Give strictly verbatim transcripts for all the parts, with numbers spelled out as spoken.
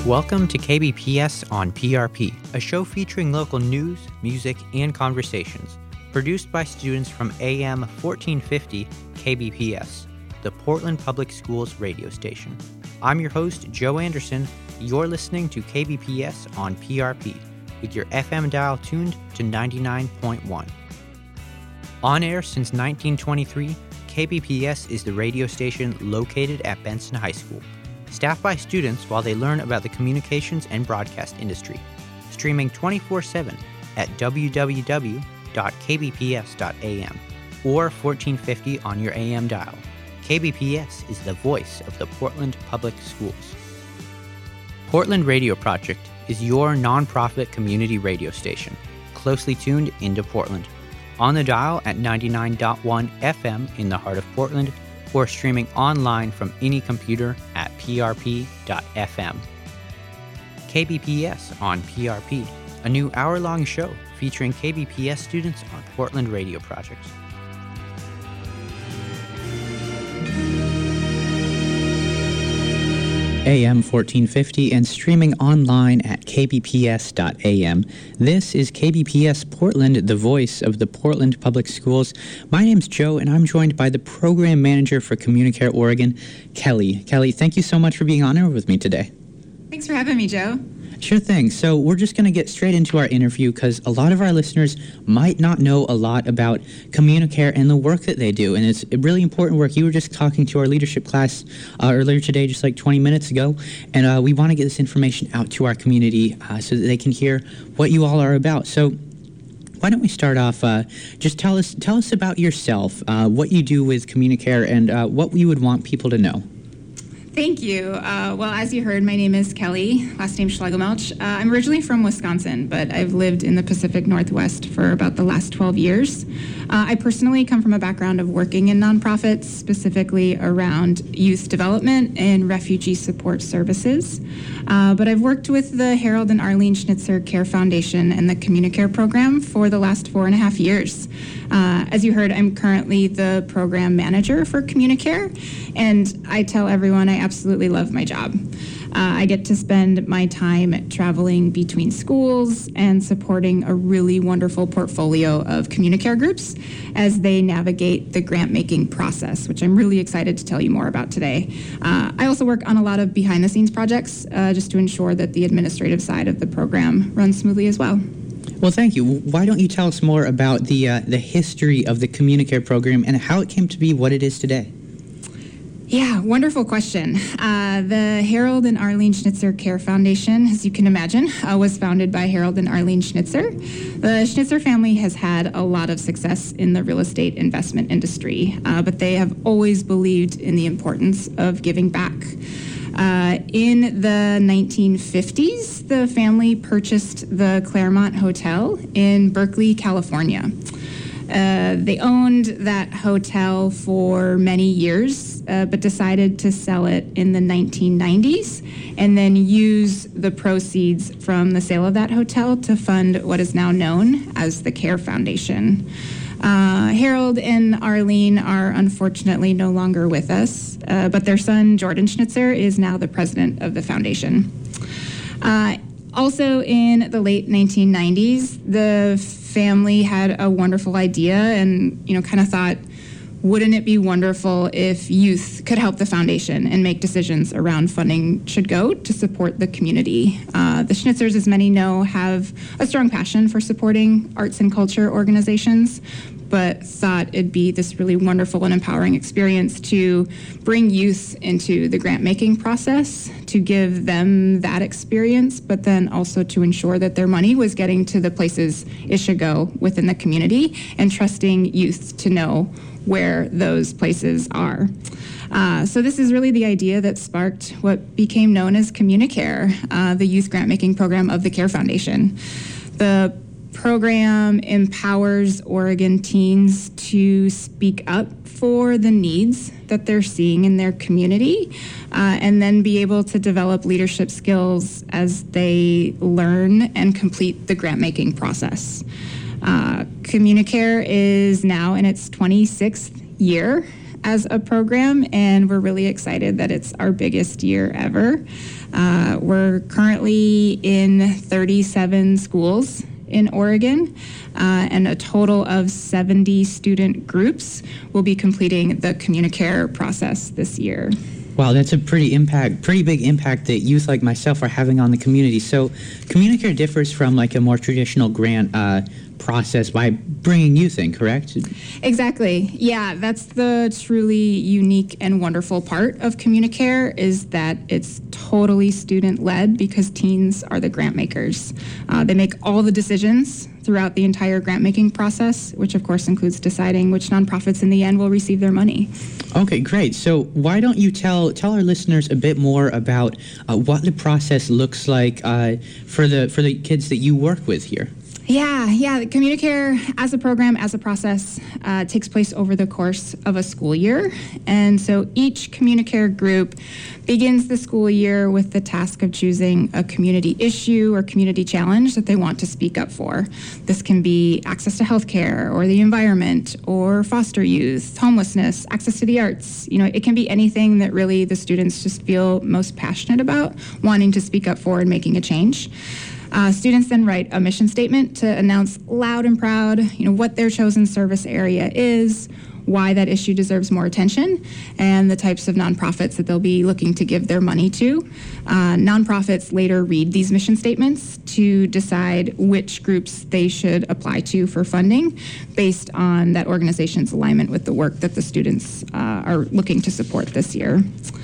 Welcome to K B P S on P R P, a show featuring local news, music, and conversations, produced by students from A M fourteen fifty K B P S, the Portland Public Schools radio station. I'm your host, Joe Anderson. You're listening to K B P S on P R P, with your F M dial tuned to ninety-nine point one. On air since nineteen twenty-three, K B P S is the radio station located at Benson High School, staffed by students while they learn about the communications and broadcast industry. Streaming twenty-four seven at w w w dot k b p s dot a m or fourteen fifty on your A M dial. K B P S is the voice of the Portland Public Schools. Portland Radio Project is your nonprofit community radio station, closely tuned into Portland. On the dial at ninety-nine point one F M in the heart of Portland, or streaming online from any computer at p r p dot f m. K B P S on P R P, a new hour-long show featuring K B P S students on Portland Radio Project. A M fourteen fifty and streaming online at k b p s dot a m. This is K B P S Portland, the voice of the Portland Public Schools. My name's Joe, and I'm joined by the Program Manager for CommuniCare Oregon, Kelly. Kelly, thank you so much for being on air with me today. Thanks for having me, Joe. Sure thing. So we're just going to get straight into our interview because a lot of our listeners might not know a lot about CommuniCare and the work that they do. And it's really important work. You were just talking to our leadership class uh, earlier today, just like twenty minutes ago. And uh, we want to get this information out to our community uh, so that they can hear what you all are about. So why don't we start off, uh, just tell us tell us about yourself, uh, what you do with CommuniCare, and uh, what you would want people to know. Thank you. Uh, well, as you heard, my name is Kelly, last name Schlegelmelch. Uh, I'm originally from Wisconsin, but I've lived in the Pacific Northwest for about the last twelve years. Uh, I personally come from a background of working in nonprofits, specifically around youth development and refugee support services. Uh, but I've worked with the Harold and Arlene Schnitzer Care Foundation and the CommuniCare program for the last four and a half years. Uh, as you heard, I'm currently the program manager for CommuniCare, and I tell everyone I absolutely love my job. Uh, I get to spend my time traveling between schools and supporting a really wonderful portfolio of CommuniCare groups as they navigate the grant-making process, which I'm really excited to tell you more about today. Uh, I also work on a lot of behind-the-scenes projects uh, just to ensure that the administrative side of the program runs smoothly as well. Well, thank you. Why don't you tell us more about the uh, the history of the CommuniCare program and how it came to be what it is today? Yeah, wonderful question. Uh, the Harold and Arlene Schnitzer Care Foundation, as you can imagine, uh, was founded by Harold and Arlene Schnitzer. The Schnitzer family has had a lot of success in the real estate investment industry, uh, but they have always believed in the importance of giving back. Uh, in the nineteen fifties, the family purchased the Claremont Hotel in Berkeley, California. Uh, they owned that hotel for many years, uh, but decided to sell it in the nineteen nineties and then use the proceeds from the sale of that hotel to fund what is now known as the Care Foundation. Uh, Harold and Arlene are unfortunately no longer with us, uh, but their son, Jordan Schnitzer, is now the president of the foundation. Uh, also in the late nineteen nineties, the family had a wonderful idea and, you know, kind of thought, wouldn't it be wonderful if youth could help the foundation and make decisions around funding should go to support the community? Uh, the Schnitzers, as many know, have a strong passion for supporting arts and culture organizations, but thought it'd be this really wonderful and empowering experience to bring youth into the grant-making process, to give them that experience, but then also to ensure that their money was getting to the places it should go within the community and trusting youth to know where those places are. Uh, so this is really the idea that sparked what became known as CommuniCare, uh, the youth grant-making program of the Care Foundation. The program empowers Oregon teens to speak up for the needs that they're seeing in their community, uh, and then be able to develop leadership skills as they learn and complete the grant-making process. Uh, CommuniCare is now in its twenty-sixth year. as a program, and we're really excited that it's our biggest year ever. Uh, we're currently in thirty-seven schools in Oregon, uh, and a total of seventy student groups will be completing the CommuniCare process this year. Wow, that's a pretty impact, pretty big impact that youth like myself are having on the community. So CommuniCare differs from like a more traditional grant uh, process by bringing youth in, correct? Exactly. Yeah, that's the truly unique and wonderful part of CommuniCare, is that it's totally student-led because teens are the grant makers. Uh, they make all the decisions throughout the entire grant-making process, which of course includes deciding which nonprofits in the end will receive their money. Okay, great. So why don't you tell tell our listeners a bit more about uh, what the process looks like uh, for the for the kids that you work with here? Yeah, yeah. CommuniCare as a program, as a process, uh, takes place over the course of a school year. And so each CommuniCare group begins the school year with the task of choosing a community issue or community challenge that they want to speak up for. This can be access to healthcare or the environment or foster youth, homelessness, access to the arts. You know, it can be anything that really the students just feel most passionate about, wanting to speak up for and making a change. Uh, students then write a mission statement to announce loud and proud, you know, what their chosen service area is, why that issue deserves more attention, and the types of nonprofits that they'll be looking to give their money to. Uh, nonprofits later read these mission statements to decide which groups they should apply to for funding based on that organization's alignment with the work that the students uh, are looking to support this year.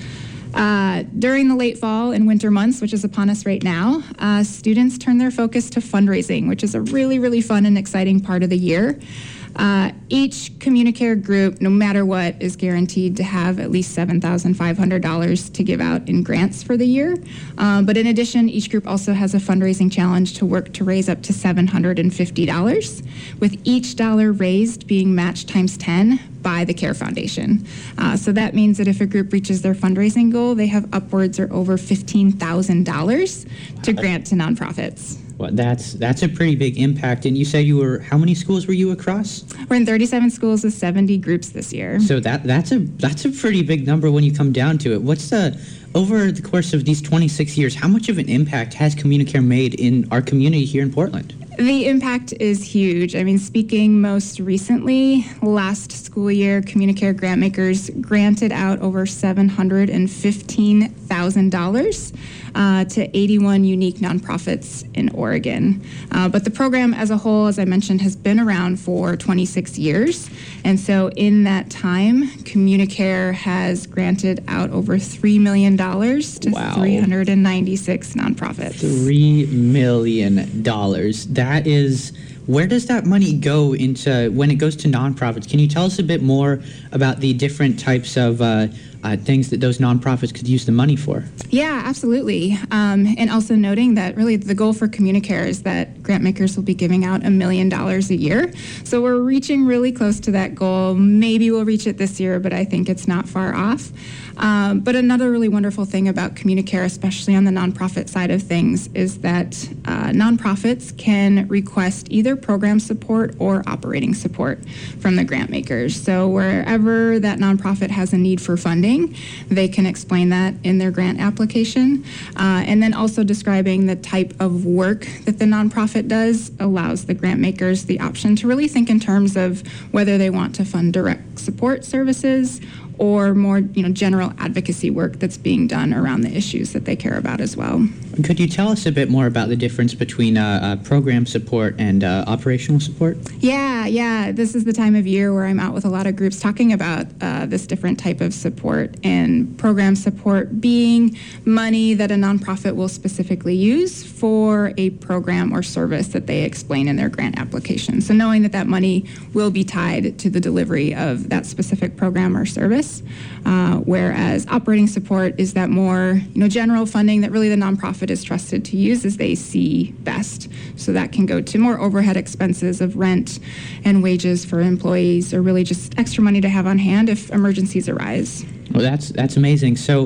Uh, during the late fall and winter months, which is upon us right now, uh, students turn their focus to fundraising, which is a really, really fun and exciting part of the year. Uh, each CommuniCare group, no matter what, is guaranteed to have at least seven thousand five hundred dollars to give out in grants for the year. Um, but in addition, each group also has a fundraising challenge to work to raise up to seven hundred fifty dollars, with each dollar raised being matched times ten by the CARE Foundation. Uh, so that means that if a group reaches their fundraising goal, they have upwards or over fifteen thousand dollars to grant to nonprofits. Well, that's that's a pretty big impact. And you said you were, how many schools were you across? We're in thirty-seven schools with seventy groups this year. So that that's a that's a pretty big number when you come down to it. What's the, over the course of these twenty-six years, how much of an impact has CommuniCare made in our community here in Portland? The impact is huge. I mean, speaking most recently, last school year, CommuniCare grantmakers granted out over seven hundred fifteen thousand dollars uh, to eighty-one unique nonprofits in Oregon. Uh, but the program as a whole, as I mentioned, has been around for twenty-six years. And so in that time, CommuniCare has granted out over three million dollars to wow. three hundred ninety-six nonprofits. three million dollars. That is, where does that money go into when it goes to nonprofits? Can you tell us a bit more about the different types of uh, uh, things that those nonprofits could use the money for? Yeah, absolutely. Um, and also noting that really the goal for CommuniCare is that grant makers will be giving out a million dollars a year. So we're reaching really close to that goal. Maybe we'll reach it this year, but I think it's not far off. Um, but another really wonderful thing about CommuniCare, especially on the nonprofit side of things, is that uh, nonprofits can request either program support or operating support from the grant makers. So wherever that nonprofit has a need for funding, they can explain that in their grant application. Uh, and then also describing the type of work that the nonprofit does allows the grant makers the option to really think in terms of whether they want to fund direct support services or more, you know, general advocacy work that's being done around the issues that they care about as well. Could you tell us a bit more about the difference between uh, uh, program support and uh, operational support? Yeah, yeah. This is the time of year where I'm out with a lot of groups talking about uh, this different type of support, and program support being money that a nonprofit will specifically use for a program or service that they explain in their grant application. So knowing that that money will be tied to the delivery of that specific program or service. Uh, whereas operating support is that more, you know, general funding that really the nonprofit is trusted to use as they see best. So that can go to more overhead expenses of rent and wages for employees, or really just extra money to have on hand if emergencies arise. Well, that's that's amazing. So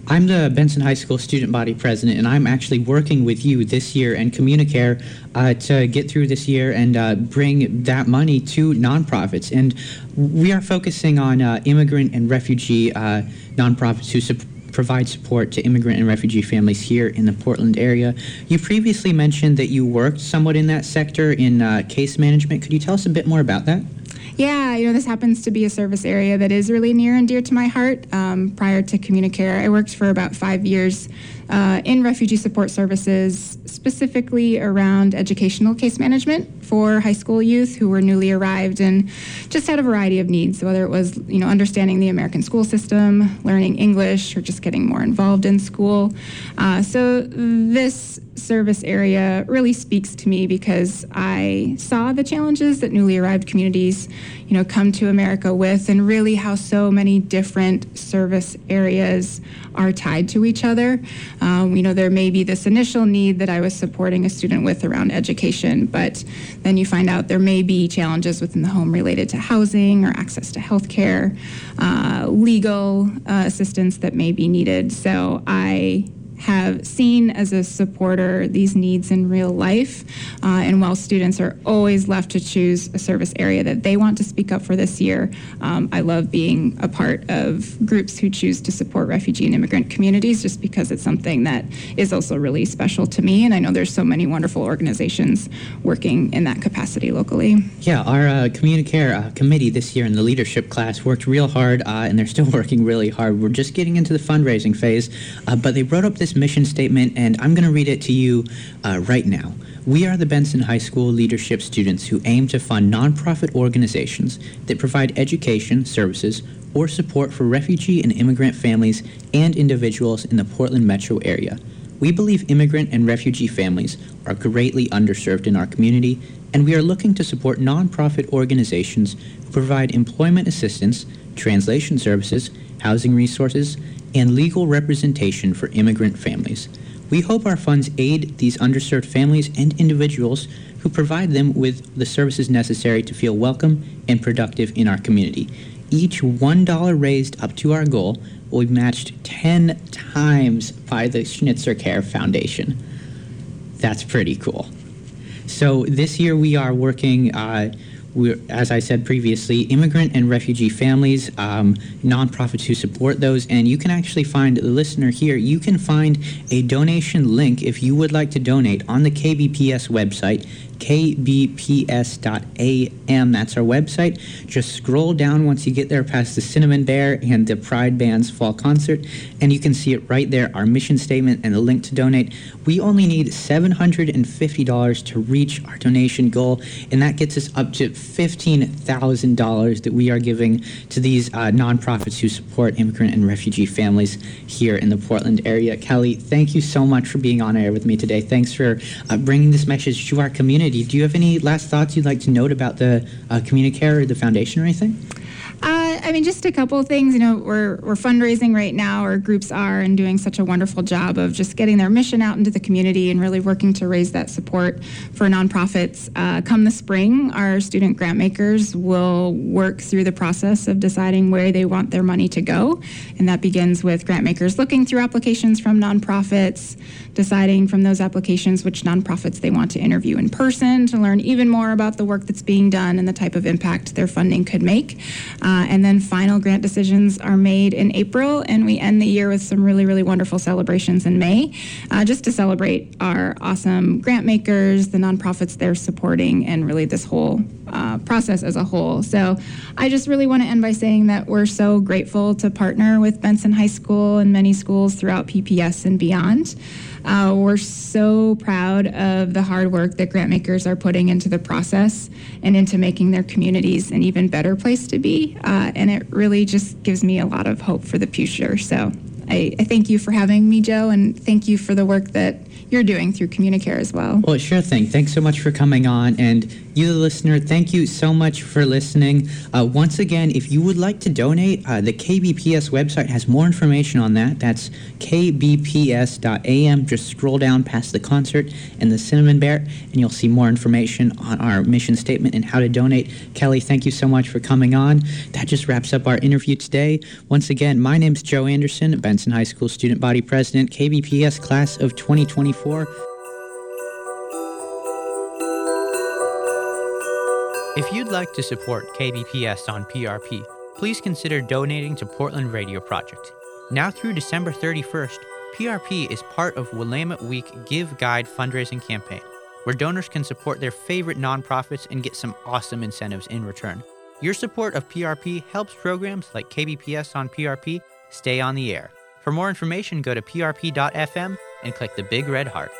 I'm the Benson High School student body president, and I'm actually working with you this year and Communicare uh, to get through this year and uh, bring that money to nonprofits. And we are focusing on uh, immigrant and refugee uh, nonprofits who support provide support to immigrant and refugee families here in the Portland area. You previously mentioned that you worked somewhat in that sector in uh, case management. Could you tell us a bit more about that? Yeah, you know, this happens to be a service area that is really near and dear to my heart. Um, prior to Communicare, I worked for about five years uh, in refugee support services, specifically around educational case management for high school youth who were newly arrived and just had a variety of needs, whether it was, you know, understanding the American school system, learning English, or just getting more involved in school. Uh, so this service area really speaks to me because I saw the challenges that newly arrived communities, you know, come to America with, and really how so many different service areas are tied to each other. Um, you know, there may be this initial need that I was supporting a student with around education, but then you find out there may be challenges within the home related to housing or access to health care, uh, legal uh, assistance that may be needed. So I have seen as a supporter these needs in real life, uh, and while students are always left to choose a service area that they want to speak up for this year, um, I love being a part of groups who choose to support refugee and immigrant communities, just because it's something that is also really special to me, and I know there's so many wonderful organizations working in that capacity locally. Yeah, our uh, Communicare uh, committee this year in the leadership class worked real hard, uh, and they're still working really hard. We're just getting into the fundraising phase, uh, but they wrote up this mission statement, and I'm going to read it to you uh, right now. We are the Benson High School leadership students who aim to fund nonprofit organizations that provide education, services, or support for refugee and immigrant families and individuals in the Portland metro area. We believe immigrant and refugee families are greatly underserved in our community, and we are looking to support nonprofit organizations who provide employment assistance, translation services, housing resources, and legal representation for immigrant families. We hope our funds aid these underserved families and individuals who provide them with the services necessary to feel welcome and productive in our community. Each one dollar raised up to our goal will be matched ten times by the Schnitzer Care Foundation. That's pretty cool. So this year we are working uh, We're, as I said previously, immigrant and refugee families, um, nonprofits who support those, and you can actually find, the listener here, you can find a donation link if you would like to donate on the K B P S website, k b p s dot a m. That's our website. Just scroll down once you get there past the Cinnamon Bear and the Pride Band's fall concert, and you can see it right there, our mission statement and the link to donate. We only need seven hundred fifty dollars to reach our donation goal, and that gets us up to fifteen thousand dollars that we are giving to these uh, nonprofits who support immigrant and refugee families here in the Portland area. Kelly, thank you so much for being on air with me today. Thanks for uh, bringing this message to our community. Do you have any last thoughts you'd like to note about the uh, Communicare or the foundation or anything? Uh, I mean, just a couple of things. You know, we're we're fundraising right now, our groups are, and doing such a wonderful job of just getting their mission out into the community and really working to raise that support for nonprofits. Uh, come the spring, our student grant makers will work through the process of deciding where they want their money to go, and that begins with grant makers looking through applications from nonprofits, deciding from those applications which nonprofits they want to interview in person to learn even more about the work that's being done and the type of impact their funding could make. Uh, and then final grant decisions are made in April, and we end the year with some really, really wonderful celebrations in May, uh, just to celebrate our awesome grant makers, the nonprofits they're supporting, and really this whole uh, process as a whole. So I just really want to end by saying that we're so grateful to partner with Benson High School and many schools throughout P P S and beyond. Uh, we're so proud of the hard work that grant makers are putting into the process and into making their communities an even better place to be. Uh, and it really just gives me a lot of hope for the future. So I, I thank you for having me, Joe, and thank you for the work that you're doing through Communicare as well. Well, sure thing. Thanks so much for coming on. And you, the listener, thank you so much for listening. Uh, once again, if you would like to donate, uh, the K B P S website has more information on that. That's k b p s dot a m. Just scroll down past the concert and the Cinnamon Bear, and you'll see more information on our mission statement and how to donate. Kelly, thank you so much for coming on. That just wraps up our interview today. Once again, my name's Joe Anderson, Ben Benson High School Student Body President, K B P S Class of twenty twenty-four. If you'd like to support K B P S on P R P, please consider donating to Portland Radio Project. Now through December thirty-first, P R P is part of Willamette Week Give Guide fundraising campaign, where donors can support their favorite nonprofits and get some awesome incentives in return. Your support of P R P helps programs like K B P S on P R P stay on the air. For more information, go to p r p dot f m and click the big red heart.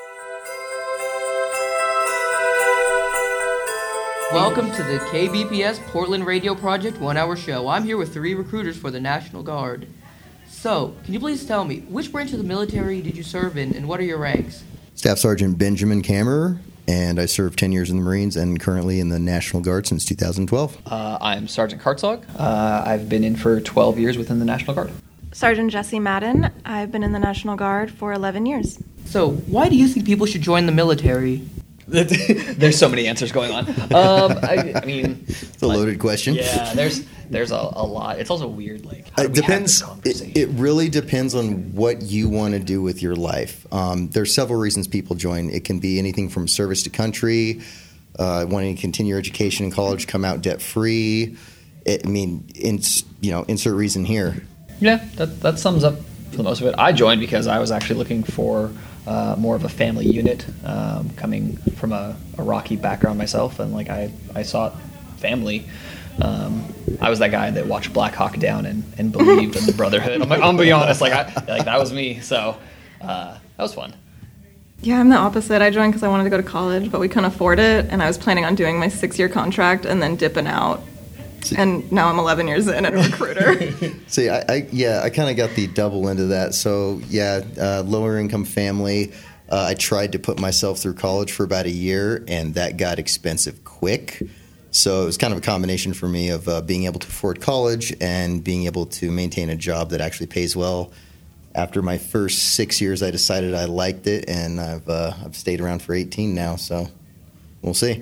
Welcome to the K B P S Portland Radio Project one-hour show. I'm here with three recruiters for the National Guard. So, can you please tell me, which branch of the military did you serve in, and what are your ranks? Staff Sergeant Benjamin Kammerer, and I served ten years in the Marines and currently in the National Guard since two thousand twelve. Uh, I'm Sergeant Kartzog. Uh, I've been in for twelve years within the National Guard. Sergeant Jesse Madden. I've been in the National Guard for eleven years. So, why do you think people should join the military? There's so many answers going on. Um, I, I mean, it's a loaded question. Yeah, there's there's a, a lot. It's also weird. Like, how do it we depends. have this conversation? It, it really depends on what you want to do with your life. Um, there's several reasons people join. It can be anything from service to country, uh, wanting to continue your education in college, come out debt free. I mean, in, you know, insert reason here. Yeah, that that sums up for the most of it. I joined because I was actually looking for uh, more of a family unit, um, coming from a, a Rocky background myself, and like I, I sought family. Um, I was that guy that watched Black Hawk Down and, and believed in the brotherhood. I'm, like, I'm gonna be honest, like I, like that was me. So uh, that was fun. Yeah, I'm the opposite. I joined because I wanted to go to college, but we couldn't afford it, and I was planning on doing my six-year contract and then dipping out. And now I'm eleven years in and a recruiter. See, I, I yeah, I kind of got the double end of that. So yeah, uh, lower income family. Uh, I tried to put myself through college for about a year, and that got expensive quick. So it was kind of a combination for me of uh, being able to afford college and being able to maintain a job that actually pays well. After my first six years, I decided I liked it, and I've uh, I've stayed around for eighteen now. So we'll see.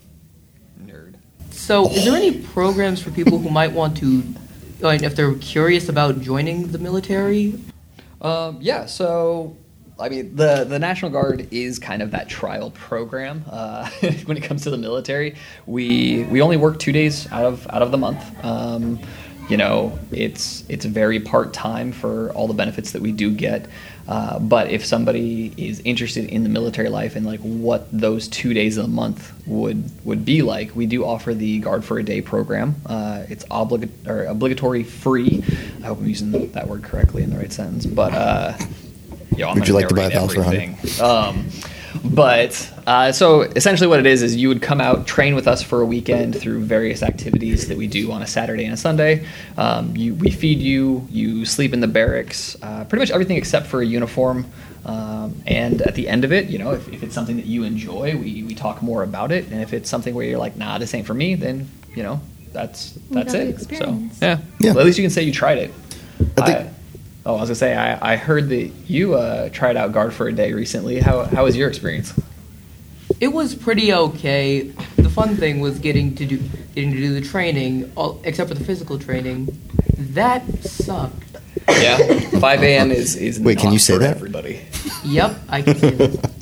So, is there any programs for people who might want to, like, if they're curious about joining the military? Um, yeah, so, I mean, the, the National Guard is kind of that trial program uh, when it comes to the military. We we only work two days out of out of the month. Um, you know, it's it's very part-time for all the benefits that we do get. Uh, but if somebody is interested in the military life and like what those two days a month would would be like, we do offer the Guard for a Day program. Uh, it's obliga- or obligatory free. I hope I'm using that word correctly in the right sentence. But uh, yo, I'm would you like to buy a house for a hundred? Um, but uh, so essentially, what it is is you would come out, train with us for a weekend through various activities that we do on a Saturday and a Sunday. Um, you, we feed you, you sleep in the barracks, uh, pretty much everything except for a uniform. Um, and at the end of it, you know, if, if it's something that you enjoy, we, we talk more about it. And if it's something where you're like, nah, this ain't for me, then you know, that's that's it. So yeah, yeah. Well, at least you can say you tried it. I think. I, Oh, I was gonna say I, I heard that you uh, tried out Guard for a Day recently. How how was your experience? It was pretty okay. The fun thing was getting to do getting to do the training, all, except for the physical training. That sucked. Yeah, five a.m. is is Wait, not can you say for that? everybody. Yep, I can say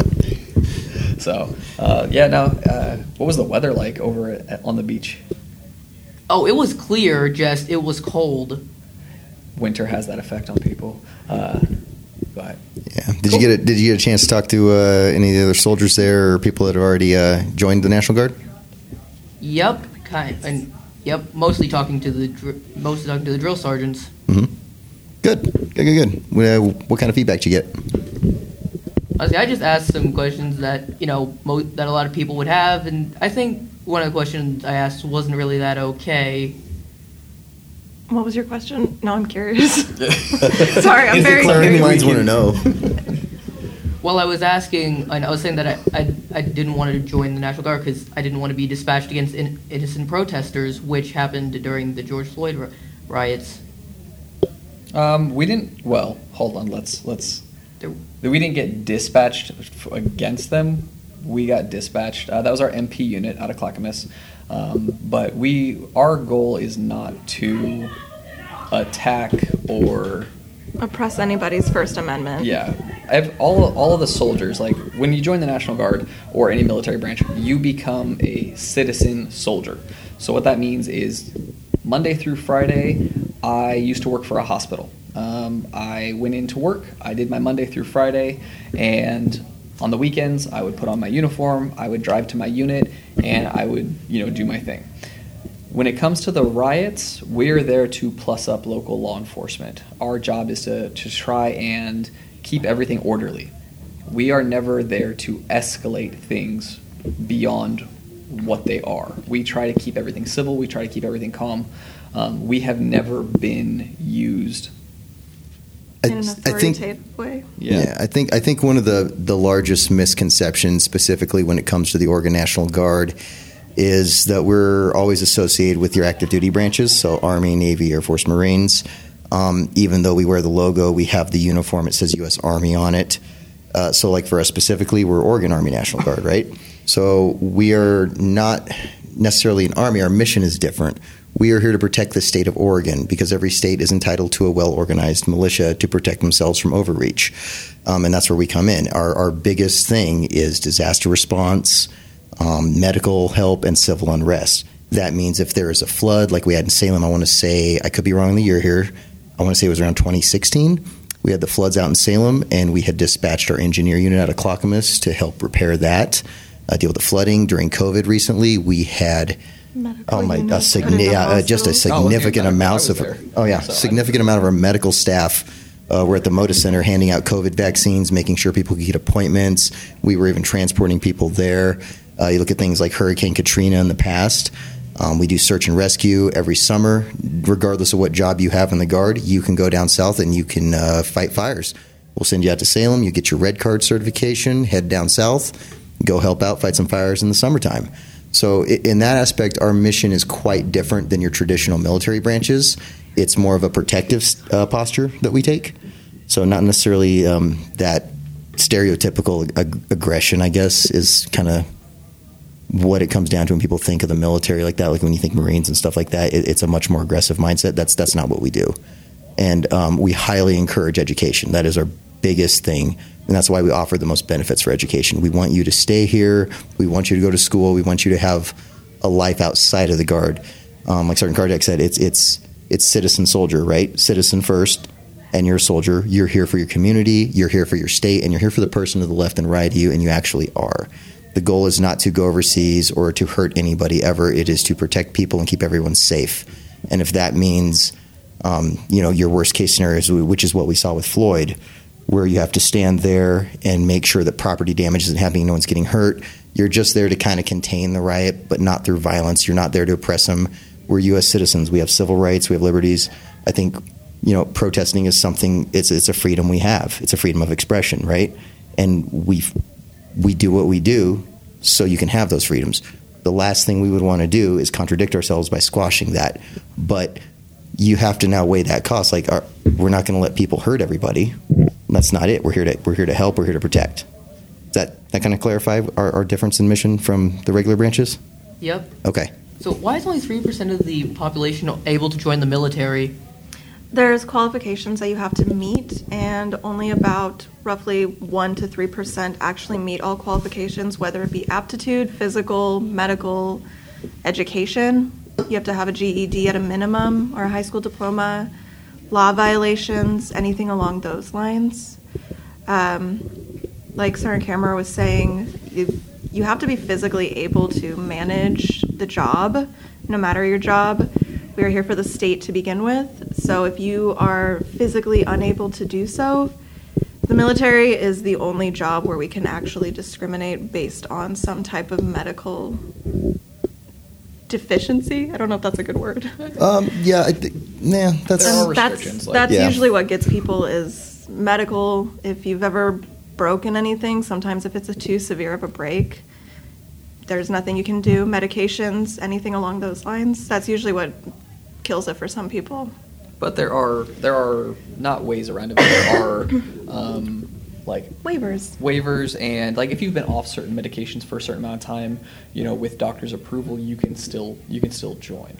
that. So uh, yeah, no. Uh, what was the weather like over at, on the beach? Oh, it was clear. Just it was cold. Winter has that effect on people. Uh, but Yeah. Did cool. you get a, Did you get a chance to talk to uh, any of the other soldiers there, or people that have already uh, joined the National Guard? Yep, kind and yep. Mostly talking to the dr- mostly talking to the drill sergeants. Mm-hmm. Good. Good. Good. Good. What, uh, what kind of feedback did you get? Honestly, I just asked some questions that you know mo- that a lot of people would have, and I think one of the questions I asked wasn't really that okay. What was your question? Now I'm curious. Sorry, I'm very Clearing curious. minds want to know. Well, I was asking, and I was saying that I, I, I didn't want to join the National Guard because I didn't want to be dispatched against in, innocent protesters, which happened during the George Floyd ri- riots. Um, we didn't. Well, hold on. Let's let's. There, We didn't get dispatched against them. We got dispatched. Uh, that was our M P unit out of Clackamas. Um, but we, our goal is not to attack or oppress anybody's First Amendment. Yeah. I've, all, all of the soldiers, like when you join the National Guard or any military branch, you become a citizen soldier. So what that means is Monday through Friday, I used to work for a hospital. Um, I went into work, I did my Monday through Friday, and on the weekends, I would put on my uniform, I would drive to my unit, and I would, you know, do my thing. When it comes to the riots, we're there to plus up local law enforcement. Our job is to, to try and keep everything orderly. We are never there to escalate things beyond what they are. We try to keep everything civil, we try to keep everything calm. Um, we have never been used in an authoritative think, way. Yeah. yeah, I think I think one of the, the largest misconceptions, specifically when it comes to the Oregon National Guard, is that we're always associated with your active duty branches, so Army, Navy, Air Force, Marines. Um, even though we wear the logo, we have the uniform, it says U S Army on it. Uh, so like for us specifically, we're Oregon Army National Guard, right? So we are not necessarily an army. Our mission is different. We are here to protect the state of Oregon because every state is entitled to a well-organized militia to protect themselves from overreach. Um, and that's where we come in. Our, our biggest thing is disaster response, um, medical help, and civil unrest. That means if there is a flood like we had in Salem, I want to say, I could be wrong on the year here, I want to say it was around twenty sixteen. We had the floods out in Salem, and we had dispatched our engineer unit out of Clackamas to help repair that, uh, deal with the flooding. During COVID recently, we had Medical oh my, a signi- yeah, uh, just a significant oh, okay. amount of oh yeah, so significant amount of our medical staff uh, were at the Moda Center handing out COVID vaccines, making sure people could get appointments. We were even transporting people there. Uh, you look at things like Hurricane Katrina in the past. Um, we do search and rescue every summer. Regardless of what job you have in the Guard, you can go down south and you can uh, fight fires. We'll send you out to Salem. You get your Red Card certification, head down south, go help out, fight some fires in the summertime. So in that aspect, our mission is quite different than your traditional military branches. It's more of a protective uh, posture that we take. So not necessarily um, that stereotypical ag- aggression, I guess, is kind of what it comes down to when people think of the military like that. Like when you think Marines and stuff like that, it, it's a much more aggressive mindset. That's that's not what we do. And um, we highly encourage education. That is our biggest thing. And that's why we offer the most benefits for education. We want you to stay here. We want you to go to school. We want you to have a life outside of the Guard. Um, like Sergeant Kardec said, it's it's it's citizen soldier, right? Citizen first, and you're a soldier. You're here for your community. You're here for your state, and you're here for the person to the left and right of you, and you actually are. The goal is not to go overseas or to hurt anybody ever. It is to protect people and keep everyone safe. And if that means, um, you know, your worst case scenarios, which is what we saw with Floyd, where you have to stand there and make sure that property damage isn't happening, no one's getting hurt. You're just there to kind of contain the riot, but not through violence. You're not there to oppress them. We're U S citizens. We have civil rights. We have liberties. I think, you know, protesting is something, it's it's a freedom we have. It's a freedom of expression, right? And we we do what we do so you can have those freedoms. The last thing we would want to do is contradict ourselves by squashing that. But you have to now weigh that cost. Like, our, we're not going to let people hurt everybody. That's not it. We're here to we're here to help. We're here to protect. Does that that kind of clarify our, our difference in mission from the regular branches? Yep. Okay. So why is only three percent of the population able to join the military? There's qualifications that you have to meet, and only about roughly one to three percent actually meet all qualifications, whether it be aptitude, physical, medical, education. You have to have a G E D at a minimum or a high school diploma, law violations, anything along those lines. Um, like Sergeant Kammerer was saying, you, you have to be physically able to manage the job, no matter your job. We are here for the state to begin with, so if you are physically unable to do so, the military is the only job where we can actually discriminate based on some type of medical deficiency. I don't know if that's a good word. Um, yeah, I th- nah, that's There are that's restrictions, like- that's Yeah. usually what gets people is medical. If you've ever broken anything, sometimes if it's a too severe of a break, there's nothing you can do. Medications, anything along those lines. That's usually what kills it for some people. But there are there are not ways around it. But there are um, like Waivers. waivers, and like if you've been off certain medications for a certain amount of time, you know, with doctor's approval, you can still you can still join.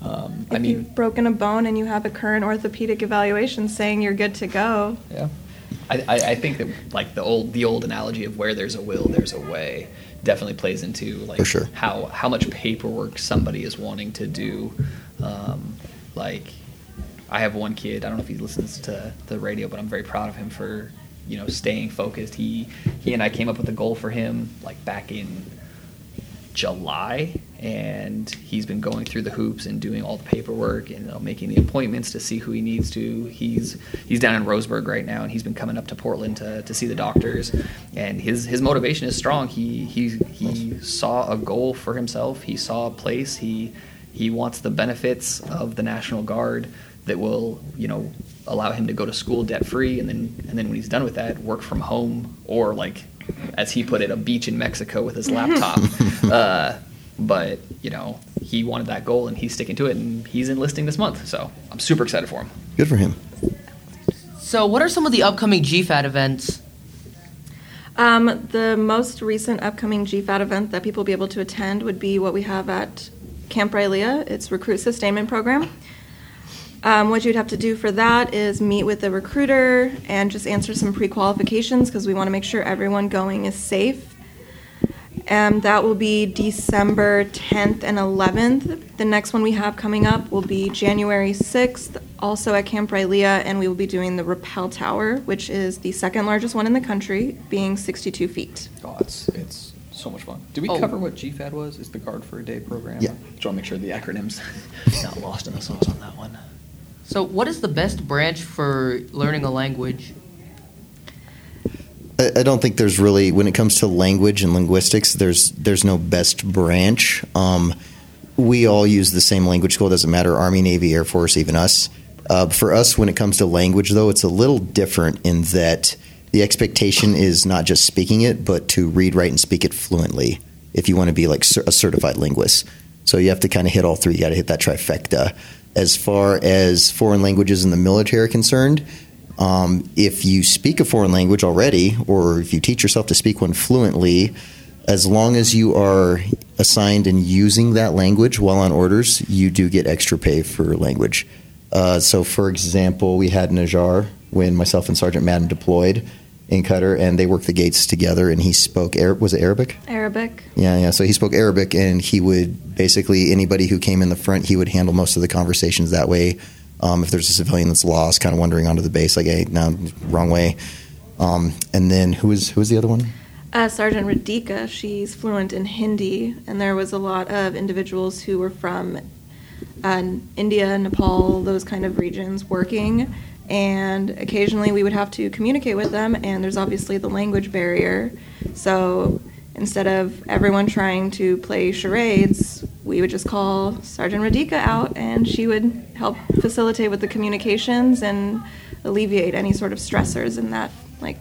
Um, If I mean, you've broken a bone and you have a current orthopedic evaluation saying you're good to go. yeah. I, I, I think that like the old the old analogy of where there's a will, there's a way definitely plays into like For sure. how how much paperwork somebody is wanting to do. Um, like I have one kid, I don't know if he listens to the radio, but I'm very proud of him for, you know, staying focused. He he and I came up with a goal for him like back in July, and he's been going through the hoops and doing all the paperwork and, you know, making the appointments to see who he needs to. He's he's down in Roseburg right now, and he's been coming up to Portland to, to see the doctors. And his his motivation is strong. He he he saw a goal for himself. He saw a place. He he wants the benefits of the National Guard that will, you know, allow him to go to school debt free, and then and then when he's done with that, work from home, or like, as he put it, a beach in Mexico with his laptop. uh, but, you know, he wanted that goal, and he's sticking to it, and he's enlisting this month. So I'm super excited for him. Good for him. So, what are some of the upcoming G FAT events? Um, the most recent upcoming G FAT event that people will be able to attend would be what we have at Camp Rylea. It's Recruit Sustainment Program. Um, what you'd have to do for that is meet with the recruiter and just answer some pre-qualifications, because we want to make sure everyone going is safe. And that will be December tenth and eleventh. The next one we have coming up will be January sixth, also at Camp Rylea, and we will be doing the Rappel Tower, which is the second largest one in the country, being sixty-two feet. Oh, it's, it's so much fun. Did we Oh. cover what G FAD was? It's the Guard for a Day program? Yeah. Just want to make sure the acronym's not lost in the sauce on that one. So, what is the best branch for learning a language? I I don't think there's really, when it comes to language and linguistics, there's there's no best branch. Um, we all use the same language school. It doesn't matter, Army, Navy, Air Force, even us. Uh, for us, when it comes to language, though, it's a little different in that the expectation is not just speaking it, but to read, write, and speak it fluently if you want to be like cer- a certified linguist. So you have to kind of hit all three. You got to hit that trifecta. As far as foreign languages in the military are concerned, um, if you speak a foreign language already, or if you teach yourself to speak one fluently, as long as you are assigned and using that language while on orders, you do get extra pay for language. Uh, so, for example, we had Najar when myself and Sergeant Madden deployed in Qatar, and they worked the gates together, and he spoke, Arab, was it Arabic? Arabic. Yeah, yeah. So he spoke Arabic, and he would basically, anybody who came in the front, he would handle most of the conversations that way. Um, if there's a civilian that's lost, kind of wandering onto the base, like, hey, no, wrong way. Um, and then who was who was the other one? Uh, Sergeant Radhika, she's fluent in Hindi, and there was a lot of individuals who were from uh, India, Nepal, those kind of regions working, and occasionally we would have to communicate with them, and there's obviously the language barrier. So instead of everyone trying to play charades, we would just call Sergeant Radhika out, and she would help facilitate with the communications and alleviate any sort of stressors in that like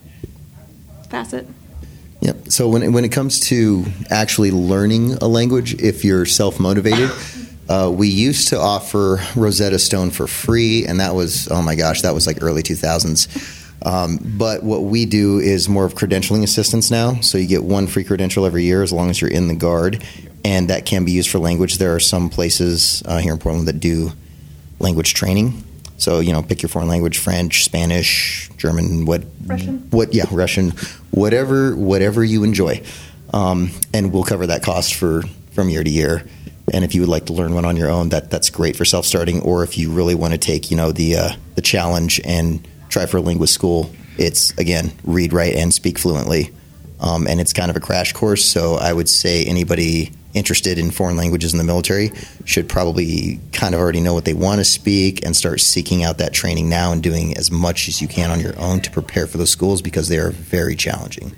facet. Yep. So when it, when it comes to actually learning a language, if you're self-motivated, uh, we used to offer Rosetta Stone for free, and that was, oh my gosh, that was like early two thousands. Um, but what we do is more of credentialing assistance now. So you get one free credential every year as long as you're in the Guard, and that can be used for language. There are some places uh, here in Portland that do language training. So, you know, pick your foreign language, French, Spanish, German, what, Russian. what, yeah, Russian, whatever, whatever you enjoy. Um, and we'll cover that cost for from year to year. And if you would like to learn one on your own, that that's great for self-starting. Or if you really want to take, you know, the uh, the challenge and try for a linguist school, it's, again, read, write, and speak fluently. Um, and it's kind of a crash course. So I would say anybody interested in foreign languages in the military should probably kind of already know what they want to speak and start seeking out that training now and doing as much as you can on your own to prepare for those schools, because they are very challenging.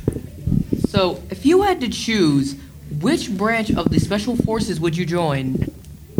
So, if you had to choose, which branch of the Special Forces would you join?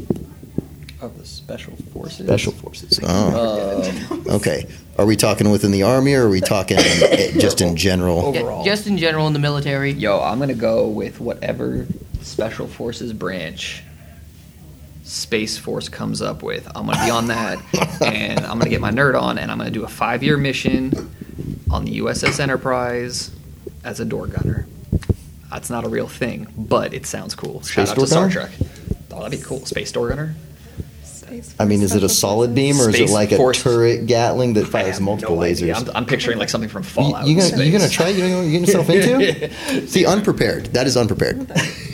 Of the Special Forces? Special Forces. Oh. Um, Okay. Are we talking within the Army, or are we talking just in general? Yeah, Overall. just in general in the military. Yo, I'm going to go with whatever Special Forces branch Space Force comes up with. I'm going to be on that, and I'm going to get my nerd on, and I'm going to do a five-year mission on the U S S Enterprise as a door gunner. That's not a real thing, but it sounds cool. Shout Space out door to Star gunner? Trek. Oh, that'd be cool. Space door gunner. Space I mean, is it a Special solid Forces. beam or is Space it like a Force. turret Gatling that I fires have multiple no idea. lasers? I'm, I'm picturing like something from You, Fallout. you in gonna you gonna space. try? You gonna you getting yourself into? See, unprepared. That is unprepared.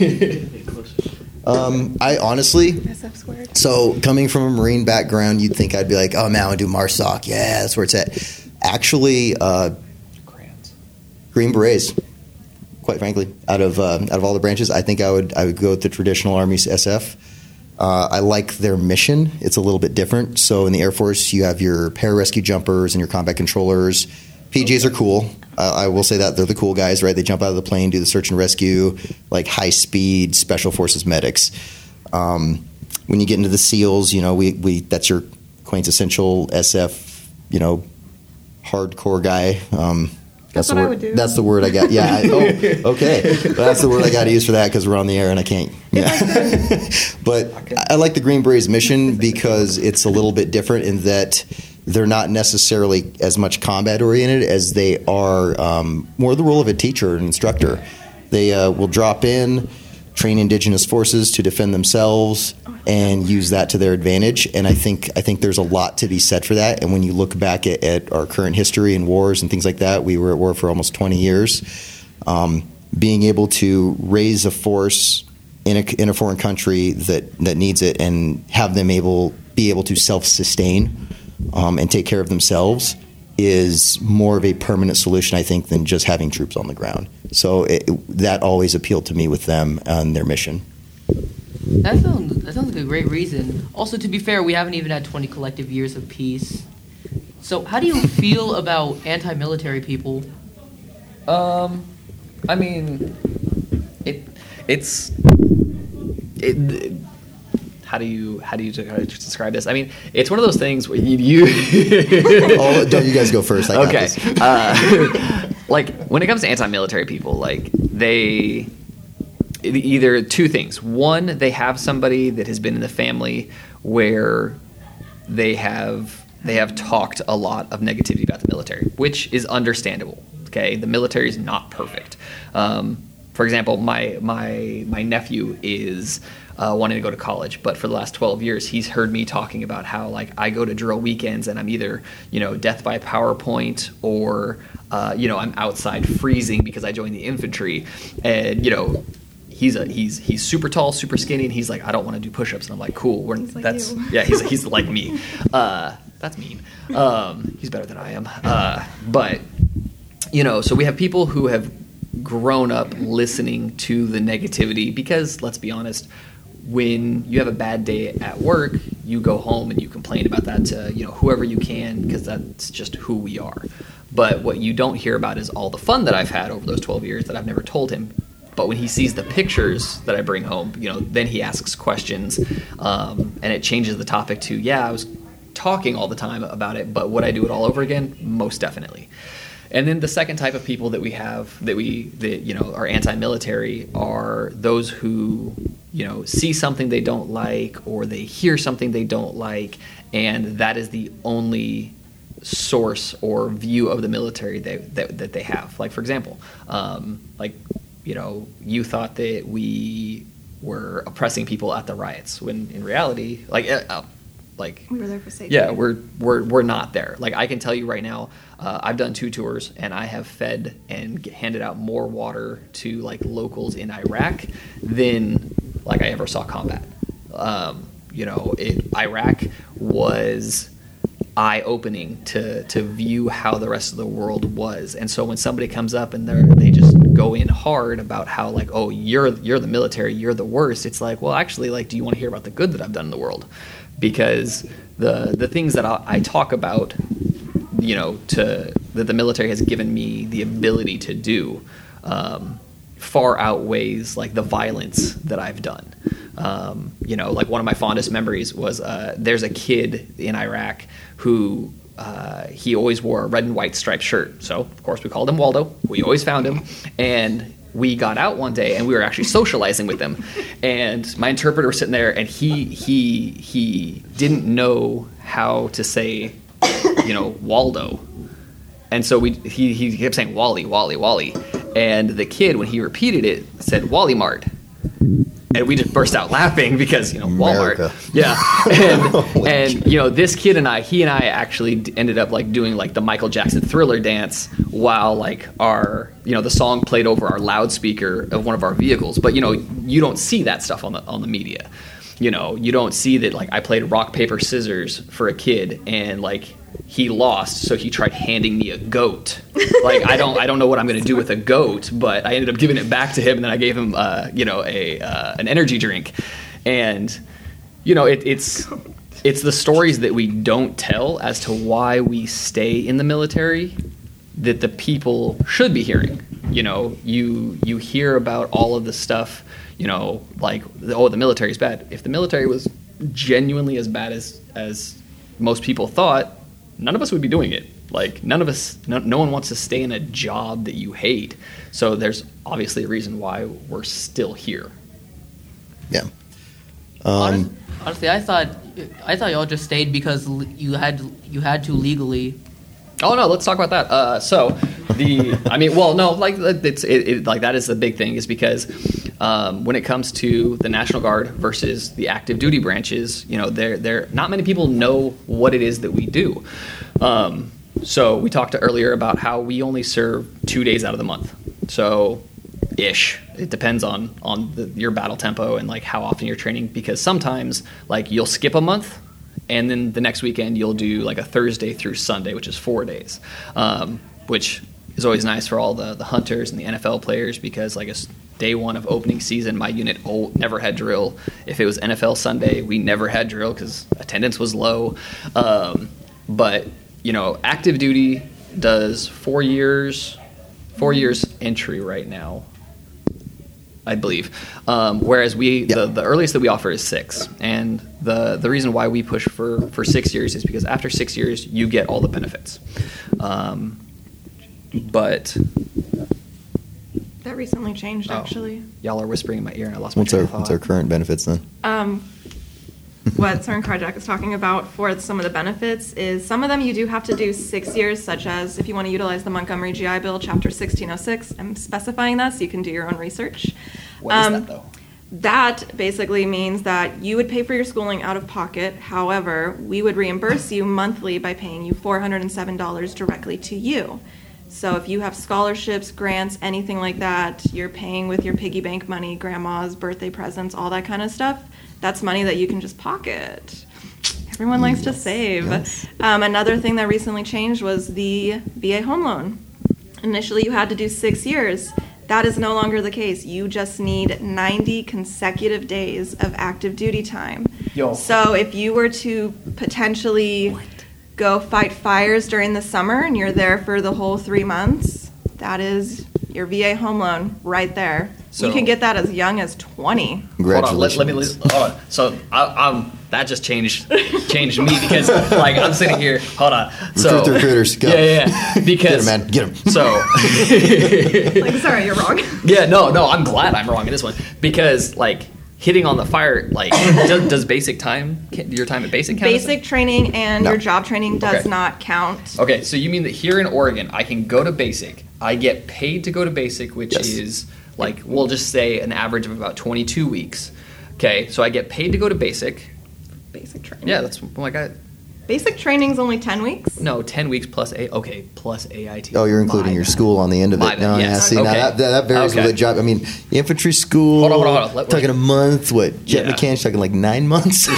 Um, I honestly, S F squared. so coming from a Marine background, you'd think I'd be like, oh man, I would do MARSOC. Yeah, that's where it's at. Actually, uh, Grants. Green Berets. Quite frankly, out of uh, out of all the branches, I think I would I would go with the traditional Army S F. Uh, I like their mission. It's a little bit different. So in the Air Force, you have your pararescue jumpers and your combat controllers. P Js are cool. Uh, I will say that they're the cool guys, right? They jump out of the plane, do the search and rescue, like high speed special forces medics. Um, when you get into the SEALs, you know, we, we that's your quintessential S F, you know, hardcore guy. Um, That's the what I word, would do. That's the word I got. Yeah. I, oh, okay. That's the word I got to use for that because we're on the air and I can't. Yeah. But I like the Green Berets mission because it's a little bit different in that they're not necessarily as much combat oriented as they are um, more the role of a teacher and instructor. They uh, will drop in, train indigenous forces to defend themselves, and use that to their advantage. And I think I think there's a lot to be said for that. And when you look back at, at our current history and wars and things like that, we were at war for almost twenty years. Um, being able to raise a force in a, in a foreign country that, that needs it and have them able be able to self-sustain um, and take care of themselves is more of a permanent solution, I think, than just having troops on the ground. So it, that always appealed to me with them and their mission. That sounds that sounds like a great reason. Also, to be fair, we haven't even had twenty collective years of peace. So, how do you feel about anti-military people? Um, I mean, it it's it. How do you how do you how do you describe this? I mean, it's one of those things where you. you oh, don't you guys go first? I got okay. this. Uh, like when it comes to anti-military people, like they either two things. One, they have somebody that has been in the family where they have they have talked a lot of negativity about the military, which is understandable. Okay, the military is not perfect. Um, for example, my my my nephew is. Uh, wanting to go to college, but for the last twelve years, he's heard me talking about how like I go to drill weekends and I'm either you know death by PowerPoint or uh, you know I'm outside freezing because I joined the infantry, and you know he's a he's he's super tall, super skinny, and he's like I don't want to do push-ups, and I'm like cool, we're He's like that's you. yeah he's he's like me, uh, that's mean. Um, he's better than I am, uh, but you know so we have people who have grown up listening to the negativity because let's be honest. When you have a bad day at work, you go home and you complain about that to you know whoever you can because that's just who we are. But what you don't hear about is all the fun that I've had over those twelve years that I've never told him. But when he sees the pictures that I bring home, you know, then he asks questions, um, and it changes the topic to yeah, I was talking all the time about it, but would I do it all over again? Most definitely. And then the second type of people that we have that we that you know are anti-military are those who you know see something they don't like or they hear something they don't like, and that is the only source or view of the military they, that that they have. Like for example, um, like you know you thought that we were oppressing people at the riots when in reality, like. Uh, Like We were there for safety. yeah, we're we're we're not there. Like I can tell you right now, uh, I've done two tours and I have fed and g- handed out more water to like locals in Iraq than like I ever saw combat. Um, you know, it, Iraq was eye-opening to to view how the rest of the world was, and so when somebody comes up and they they just go in hard about how like oh you're you're the military, you're the worst. It's like well actually like do you want to hear about the good that I've done in the world? Because the the things that I, I talk about, you know, to that the military has given me the ability to do, um, far outweighs like the violence that I've done. Um, you know, like one of my fondest memories was uh, there's a kid in Iraq who uh, he always wore a red and white striped shirt. So of course we called him Waldo. We always found him, and we got out one day and we were actually socializing with him, and my interpreter was sitting there and he he he didn't know how to say you know Waldo, and so we he, he kept saying Wally Wally Wally, and the kid when he repeated it said Wally Mart, And we just burst out laughing because, you know, Walmart. America. Yeah. And, and, you know, this kid and I, he and I actually d- ended up like doing like the Michael Jackson Thriller dance while like our, you know, the song played over our loudspeaker of one of our vehicles. But, you know, you don't see that stuff on the on the media. You know, you don't see that like I played rock, paper, scissors for a kid and like he lost, so he tried handing me a goat. Like I don't, I don't know what I'm going to do with a goat, but I ended up giving it back to him, and then I gave him, uh, you know, a uh, an energy drink, and you know, it, it's it's the stories that we don't tell as to why we stay in the military that the people should be hearing. You know, you you hear about all of the stuff, you know, like oh, the military is bad. If the military was genuinely as bad as as most people thought, none of us would be doing it. Like none of us, no, no one wants to stay in a job that you hate. So there's obviously a reason why we're still here. Yeah. Honest, Um, honestly, I thought I thought y'all just stayed because l- you had you had to legally. Oh no, let's talk about that. Uh, so the, I mean, well, no, like it's it, it, like that is the big thing is because um, when it comes to the National Guard versus the active duty branches, you know, there there not many people know what it is that we do. Um, so we talked earlier about how we only serve two days out of the month. So ish. It depends on on the, your battle tempo and like how often you're training because sometimes like you'll skip a month. And then the next weekend, you'll do like a Thursday through Sunday, which is four days, um, which is always nice for all the, the hunters and the N F L players because, like, it's day one of opening season, my unit oh, never had drill. If it was N F L Sunday, we never had drill because attendance was low. Um, but, you know, active duty does four years, four years entry right now, I believe. Um, whereas we, Yep. the, the earliest that we offer is six. And the, the reason why we push for, for six years is because after six years, you get all the benefits. Um, but That recently changed, Oh. actually. y'all are whispering in my ear and I lost my what's our train of what's our thought. current benefits then? Um, what Sergeant Carjack is talking about for some of the benefits is some of them you do have to do six years, such as if you want to utilize the Montgomery G I Bill, Chapter sixteen oh six. I'm specifying that so you can do your own research. What is Um, that, though? That basically means that you would pay for your schooling out of pocket. However, we would reimburse you monthly by paying you four hundred seven dollars directly to you. So if you have scholarships, grants, anything like that, you're paying with your piggy bank money, grandma's birthday presents, all that kind of stuff. That's money that you can just pocket. Everyone likes to save. Yes. Um, another thing that recently changed was the V A home loan. Initially, you had to do six years. That is no longer the case. You just need ninety consecutive days of active duty time. Yo. So if you were to potentially go fight fires during the summer and you're there for the whole three months, that is your V A home loan right there. So- you can get that as young as twenty. Hold on, let, Congratulations. let me listen. Hold on. So I, I'm that just changed changed me because like I'm sitting here. Hold on. So Recruit the recruiters, go. Yeah, yeah. yeah. Because Get 'em, man, get 'em. So Like, sorry, you're wrong. yeah, no, no. I'm glad I'm wrong in this one because like hitting on the fire like does, does basic time your time at basic count? Basic training and No. your job training does Okay. not count. Okay, so you mean that here in Oregon, I can go to basic. I get paid to go to basic, which Yes. is like, we'll just say an average of about twenty-two weeks. Okay, so I get paid to go to basic. Basic training. Yeah, that's oh my god. Basic training's only ten weeks. No, ten weeks plus a. Okay, plus A I T. Oh, you're including My your bad. school on the end of My it. bad, No, yeah. yes. See, now Okay. that, that, that varies Okay. with the job. I mean, infantry school. Hold on, hold on, hold on. Let- talking a month. What? Jet Yeah. mechanics talking like nine months.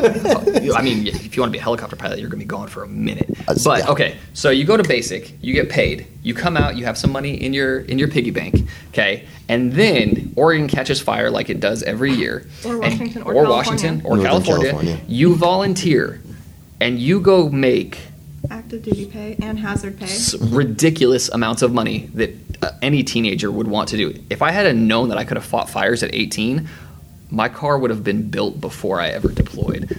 I mean, if you want to be a helicopter pilot, you're going to be gone for a minute. Uh, But yeah. okay, so you go to basic, you get paid, you come out, you have some money in your in your piggy bank, okay, and then Oregon catches fire like it does every year, Or and- Washington, or or California. Washington, or Northern California. California. You volunteer, and you go make Active duty pay and hazard pay. s- ridiculous amounts of money that uh, any teenager would want to do. If I had known that I could have fought fires at eighteen, my car would have been built before I ever deployed.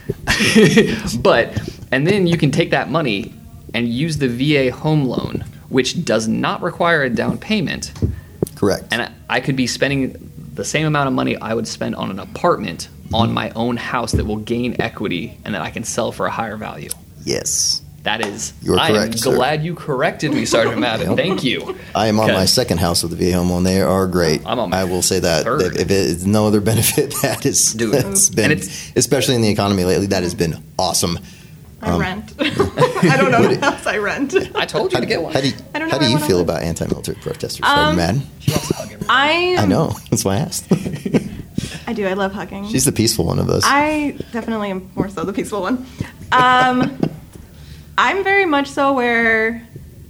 But, and then you can take that money and use the V A home loan, which does not require a down payment. Correct. And I, I could be spending the same amount of money I would spend on an apartment on my own house that will gain equity and that I can sell for a higher value. Yes. That is, You're I correct, am sir. glad you corrected me, Sergeant Madden. Thank you. I am on my Because- second house with the Viejo and they are great. I'm on my I will say that. third. If it is no other benefit, that is, Dude. that's been, And it's- especially in the economy lately, that has been awesome. I Um, rent. I don't know what else I rent. I told you to get one. How do you, I don't know how do where I you wanna feel live. about anti-military protesters, Um, Sergeant Madden? She wants to hug everyone. I I know. That's why I asked. I do. I love hugging. She's the peaceful one of us. I definitely am more so the peaceful one. Um, I'm very much so where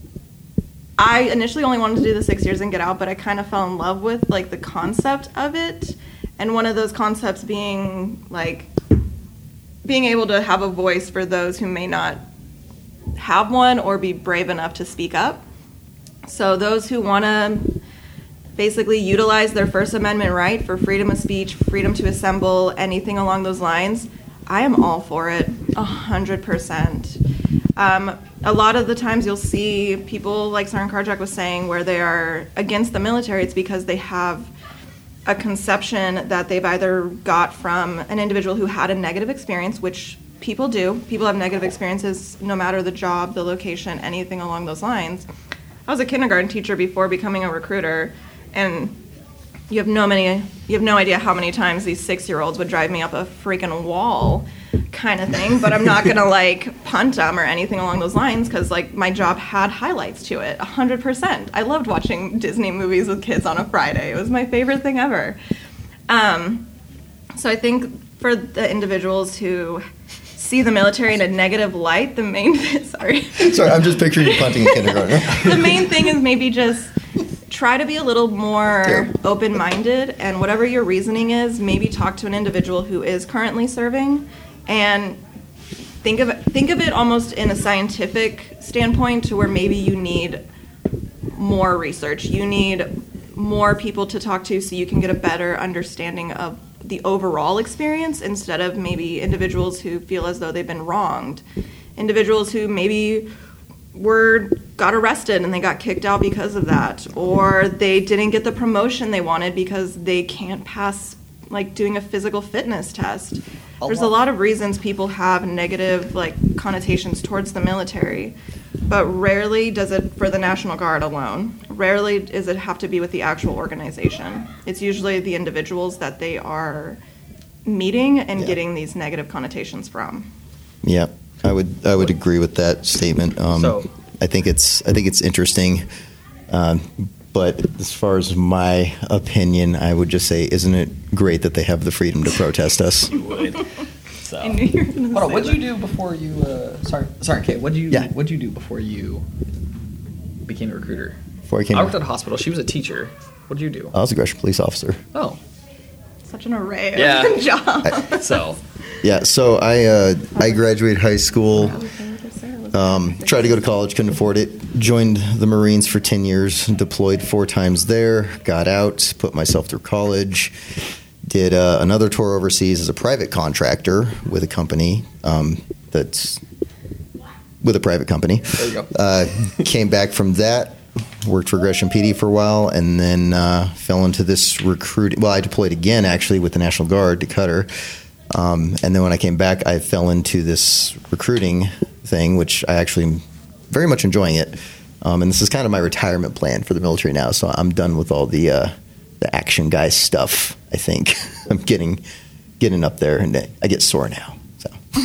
I initially only wanted to do the six years and get out, but I kind of fell in love with like the concept of it, and one of those concepts being like being able to have a voice for those who may not have one or be brave enough to speak up. So those who want to basically utilize their First Amendment right for freedom of speech, freedom to assemble, anything along those lines, I am all for it, a hundred percent. Um, a lot of the times you'll see people, like Sergeant Karjak was saying, where they are against the military, it's because they have a conception that they've either got from an individual who had a negative experience, which people do. People have negative experiences no matter the job, the location, anything along those lines. I was a kindergarten teacher before becoming a recruiter, and you have no many, you have no idea how many times these six-year-olds would drive me up a freaking wall, kind of thing. But I'm not gonna like punt them or anything along those lines because like my job had highlights to it, a hundred percent. I loved watching Disney movies with kids on a Friday. It was my favorite thing ever. Um, so I think for the individuals who see the military in a negative light, the main sorry. Sorry, I'm just picturing you punting in kindergarten. The main thing is maybe just try to be a little more Yeah. open-minded, and whatever your reasoning is, maybe talk to an individual who is currently serving, and think of it, think of it almost in a scientific standpoint, to where maybe you need more research, you need more people to talk to, so you can get a better understanding of the overall experience, instead of maybe individuals who feel as though they've been wronged, individuals who maybe were got arrested and they got kicked out because of that, or they didn't get the promotion they wanted because they can't pass like doing a physical fitness test. A There's lot. a lot of reasons people have negative like connotations towards the military, but rarely does it for the National Guard alone. Rarely does it have to be with the actual organization. It's usually the individuals that they are meeting and Yeah. getting these negative connotations from. Yeah, I would I would agree with that statement. Um, So- I think it's I think it's interesting, um, but as far as my opinion, I would just say, isn't it great that they have the freedom to protest us? Would. So. I knew you were gonna Hold on, say what'd that. you do before you? Uh, sorry, sorry, Kate. What'd you? Yeah. What'd you do before you became a recruiter? Before I came, I worked at a hospital. She was a teacher. What did you do? I was a Gresham police officer. Oh, Such an array Yeah. of jobs. so Yeah, so I uh, I graduated high school. Um, tried to go to college, couldn't afford it. Joined the Marines for ten years, deployed four times there, got out, put myself through college, did uh, another tour overseas as a private contractor with a company um, that's with a private company. there you go. Uh, came back from that, worked for Gresham P D for a while, and then uh, fell into this recruiting. Well, I deployed again, actually, with the National Guard to Qatar. Um, and then when I came back, I fell into this recruiting thing, which I actually am very much enjoying it. Um, and this is kind of my retirement plan for the military now. So I'm done with all the uh, the action guy stuff. I think I'm getting getting up there, and I get sore now. So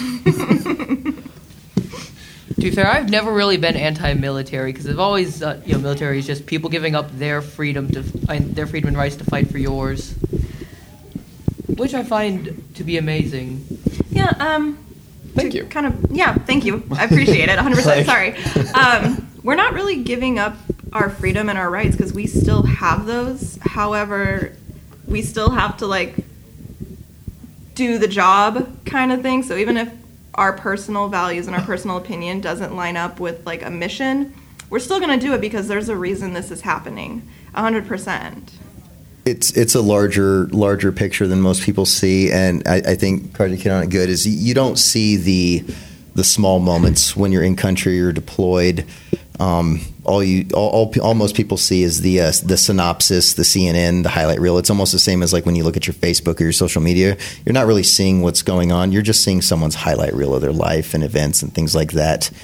To be fair, I've never really been anti-military because I've always, uh, you know, military is just people giving up their freedom to find their freedom and rights to fight for yours, which I find to be amazing. Yeah, um, Thank to you. Kind of, yeah, thank you. I appreciate it, one hundred percent. Sorry. Um, we're not really giving up our freedom and our rights because we still have those. However, we still have to, like, do the job kind of thing. So even if our personal values and our personal opinion doesn't line up with, like, a mission, we're still going to do it because there's a reason this is happening, one hundred percent. it's it's a larger larger picture than most people see, and I, I think Project Hit on It Good is you don't see the the small moments when you're in country or deployed. Um, all you all, all all most people see is the uh, the synopsis, the C N N, the highlight reel. It's almost the same as like when you look at your Facebook or your social media. You're not really seeing what's going on. You're just seeing someone's highlight reel of their life and events and things like that.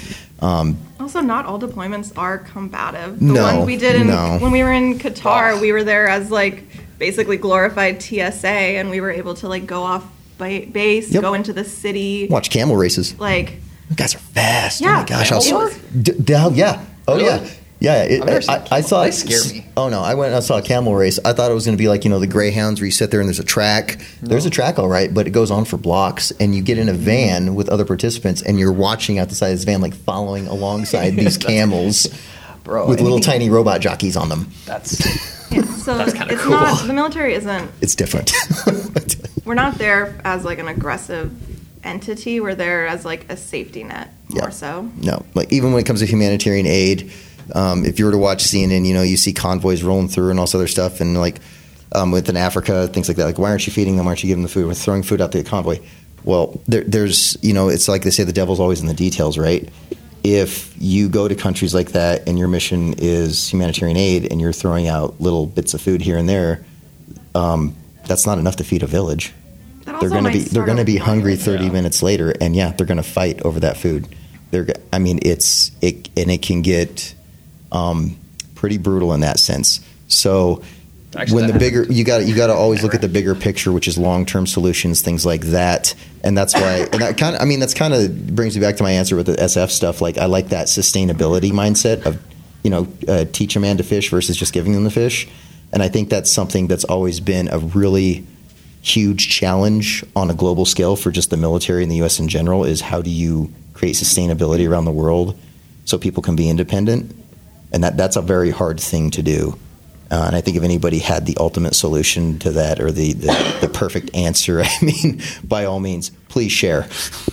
Um, Also, not all deployments are combative. The No, one we did in, no. when we were in Qatar, Oh. we were there as like basically glorified T S A, and we were able to like go off ba- base, Yep. go into the city. watch camel races. Like, You guys are fast. Oh Yeah. my gosh. I was, Camel D- d- oh, yeah. Oh, Really? yeah. Yeah. It, I've never seen I, I camel. thought. They scare me. Oh, no. I went and I saw a camel race. I thought it was going to be like, you know, the Greyhounds where you sit there and there's a track. There's a track, all right, but it goes on for blocks. And you get in a van with other participants and you're watching out the side of this van, like following alongside these camels Bro, with little anything- tiny robot jockeys on them. That's yeah, so That's kinda it's cool. not, the military isn't, It's different. we're not there as like an aggressive entity. We're there as like a safety net, more Yeah. so. No, like even when it comes to humanitarian aid, um, if you were to watch C N N, you know, you see convoys rolling through and all this other stuff, and like um, within Africa, things like that. Like, why aren't you feeding them? Why aren't you giving them the food? We're throwing food out the convoy. Well, there, there's, you know, it's like they say, the devil's always in the details, right? If you go to countries like that and your mission is humanitarian aid and you're throwing out little bits of food here and there, um, that's not enough to feed a village. That They're also going to might be they're start going to a be hungry riot. thirty Yeah. minutes later, and yeah, they're going to fight over that food. They're g- I mean, it's it and it can get um, pretty brutal in that sense. So Actually, when that the bigger happened. you got you got to always look Never. at the bigger picture, which is long term solutions, things like that, and that's why and that kind of I mean that's kind of brings me back to my answer with the S F stuff. Like, I like that sustainability mindset of, you know, uh, teach a man to fish versus just giving them the fish, and I think that's something that's always been a really huge challenge on a global scale for just the military and the U S in general, is how do you create sustainability around the world so people can be independent, and that that's a very hard thing to do. Uh, and I think if anybody had the ultimate solution to that, or the, the, the perfect answer, I mean, by all means, please share.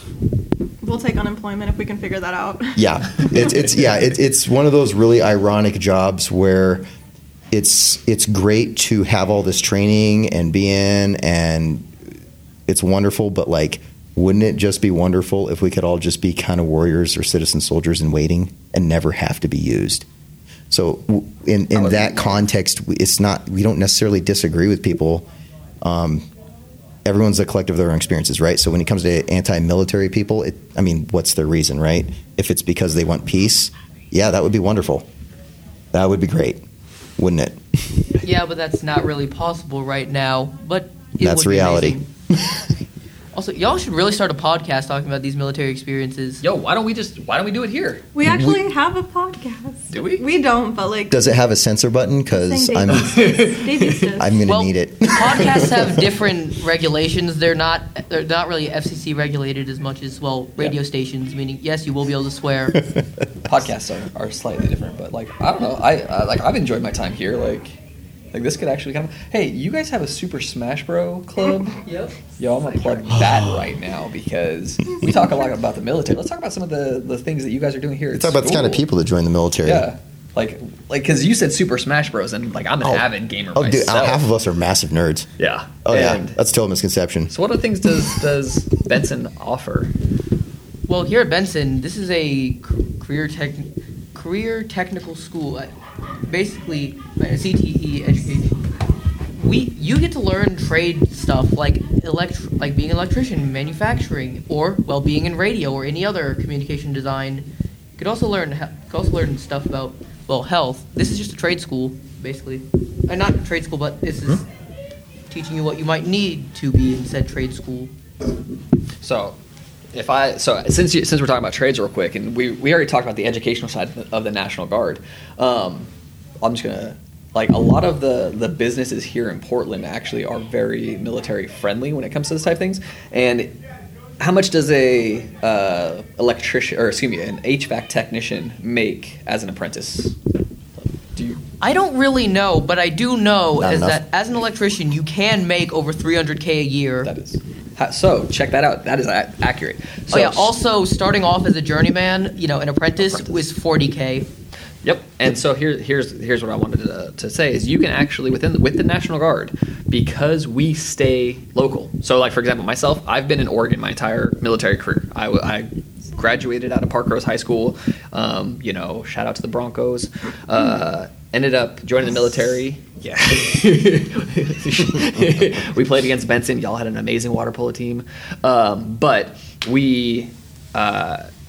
We'll take unemployment if we can figure that out. Yeah, it's it's yeah, it, it's one of those really ironic jobs where it's it's great to have all this training and be in, and it's wonderful, but like, wouldn't it just be wonderful if we could all just be kind of warriors or citizen soldiers in waiting and never have to be used? So w- in in would that be- context, we- it's not we don't necessarily disagree with people. Um, everyone's a collective of their own experiences, right? So when it comes to anti-military people, it, I mean, what's their reason, right? If it's because they want peace, yeah, that would be wonderful. That would be great, wouldn't it? Yeah, but that's not really possible right now. But it That's would be reality. amazing. Also, y'all should really start a podcast talking about these military experiences. yo. Why don't we just Why don't we do it here? We actually have a podcast. Do we? We don't, but like, Does it have a censor button? Because Saying I'm Davies. Davies does. I'm gonna Well, need it. podcasts have different regulations. They're not they're not really F C C regulated as much as, well, radio Yeah. stations. Meaning, yes, you will be able to swear. Podcasts are, are slightly different, but like I don't know. I, I like I've enjoyed my time here. Like like this could actually kind of. Hey, you guys have a Super Smash Bro club? Yep. Yo, I'm gonna plug that right now because we talk a lot about the military. Let's talk about some of the, the things that you guys are doing here. at Talk about the kind of school. people that join the military. Yeah, like like because you said Super Smash Bros. And like I'm an Oh. avid gamer Oh, dude, myself. half of us are massive nerds. Yeah. Oh And yeah, that's a total misconception. So what other things does does Benson offer? Well, here at Benson, this is a c- career tech, career technical school. Uh, Basically, a C T E education. We you get to learn trade stuff like elect like being an electrician, manufacturing, or, well, being in radio or any other communication design. You could also learn he- you could also learn stuff about, well, health. This is just a trade school, basically. Uh, not a trade school, but this is teaching you what you might need to be in said trade school. So, if I so since you, since we're talking about trades real quick, and we, we already talked about the educational side of the, of the National Guard, um, I'm just gonna like a lot of the the businesses here in Portland actually are very military friendly when it comes to this type of things. And how much does a uh, electrician or excuse me an H V A C technician make as an apprentice? Do you? I don't really know, but I do know Not is enough. that as an electrician, you can make over three hundred K a year. That is. Ha- So check that out. That is a- accurate. So, oh yeah. Also, starting off as a journeyman, you know, an apprentice, Apprentice. was forty K. Yep. And so here, here's here's what I wanted to, to say is you can actually within the, with the National Guard, because we stay local. So like for example, myself, I've been in Oregon my entire military career. I, w- I graduated out of Park Rose High School. Um, you know, shout out to the Broncos. Uh, ended up joining the military. Yeah. We played against Benson. Y'all had an amazing water polo team. Um, but we. Uh,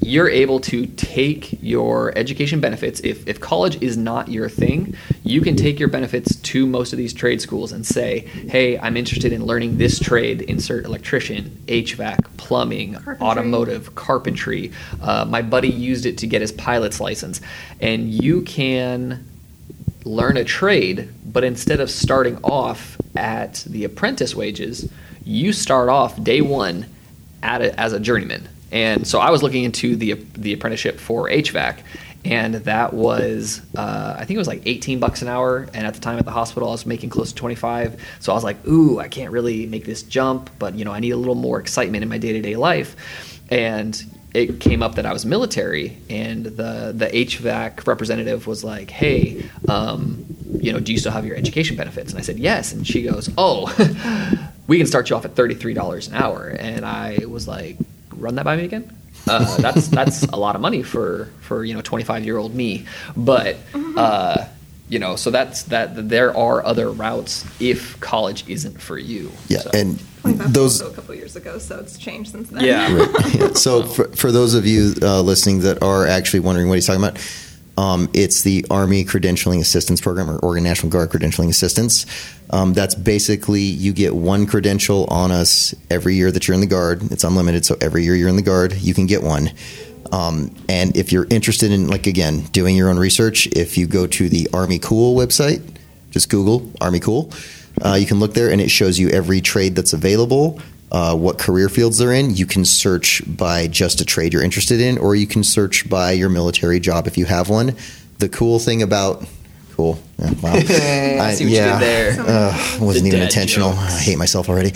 you're able to take your education benefits. If, if college is not your thing, you can take your benefits to most of these trade schools and say, hey, I'm interested in learning this trade, insert electrician, H V A C, plumbing, carpentry. automotive, carpentry. Uh, my buddy used it to get his pilot's license. And you can learn a trade, but instead of starting off at the apprentice wages, you start off day one at a, as a journeyman. And so I was looking into the the apprenticeship for H V A C, and that was uh, I think it was like eighteen bucks an hour. And at the time at the hospital, I was making close to twenty-five. So I was like, ooh, I can't really make this jump, but you know, I need a little more excitement in my day to day life. And it came up that I was military, and the the H V A C representative was like, hey, um, you know, do you still have your education benefits? And I said yes. And she goes, oh, we can start you off at thirty-three dollars an hour. And I was like, run that by me again. Uh, that's that's a lot of money for for you know twenty-five year old me, but uh, you know so that's that. There are other routes if college isn't for you. Yeah, so. and That's those also a couple years ago, so it's changed since then. Yeah. Right. Yeah. So for, for those of you uh, listening that are actually wondering what he's talking about, um, it's the Army Credentialing Assistance Program, or Oregon National Guard Credentialing Assistance. Um, that's basically you get one credential on us every year that you're in the Guard. It's unlimited, so every year you're in the Guard, you can get one. Um, and if you're interested in, like, again, doing your own research, if you go to the Army Cool website, just Google Army Cool, uh, you can look there, and it shows you every trade that's available, uh, what career fields they're in. You can search by just a trade you're interested in, or you can search by your military job if you have one. The cool thing about cool, yeah, wow, I see what yeah, you did there. Uh, wasn't The even dad intentional. jokes. I hate myself already.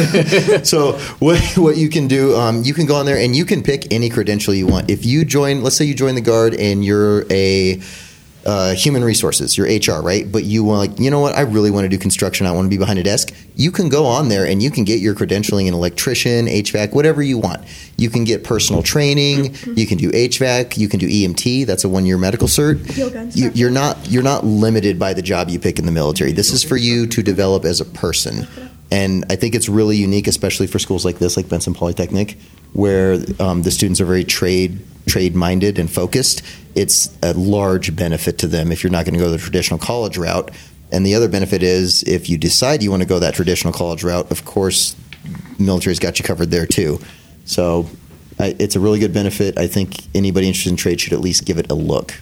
So what what you can do, um, you can go on there and you can pick any credential you want. If you join, let's say you join the Guard and you're a Uh, human resources, your H R, right? But you want, like, you know what? I really want to do construction. I want to be behind a desk. You can go on there and you can get your credentialing in electrician, H V A C, whatever you want. You can get personal training. You can do H V A C. You can do E M T. That's a one-year medical cert. You, you're not you're not limited by the job you pick in the military. This is for you to develop as a person. And I think it's really unique, especially for schools like this, like Benson Polytechnic, where um, the students are very trade trade minded and focused. It's a large benefit to them if you're not going to go the traditional college route. And the other benefit is if you decide you want to go that traditional college route, of course, military's got you covered there too. So I, it's a really good benefit. I think anybody interested in trade should at least give it a look.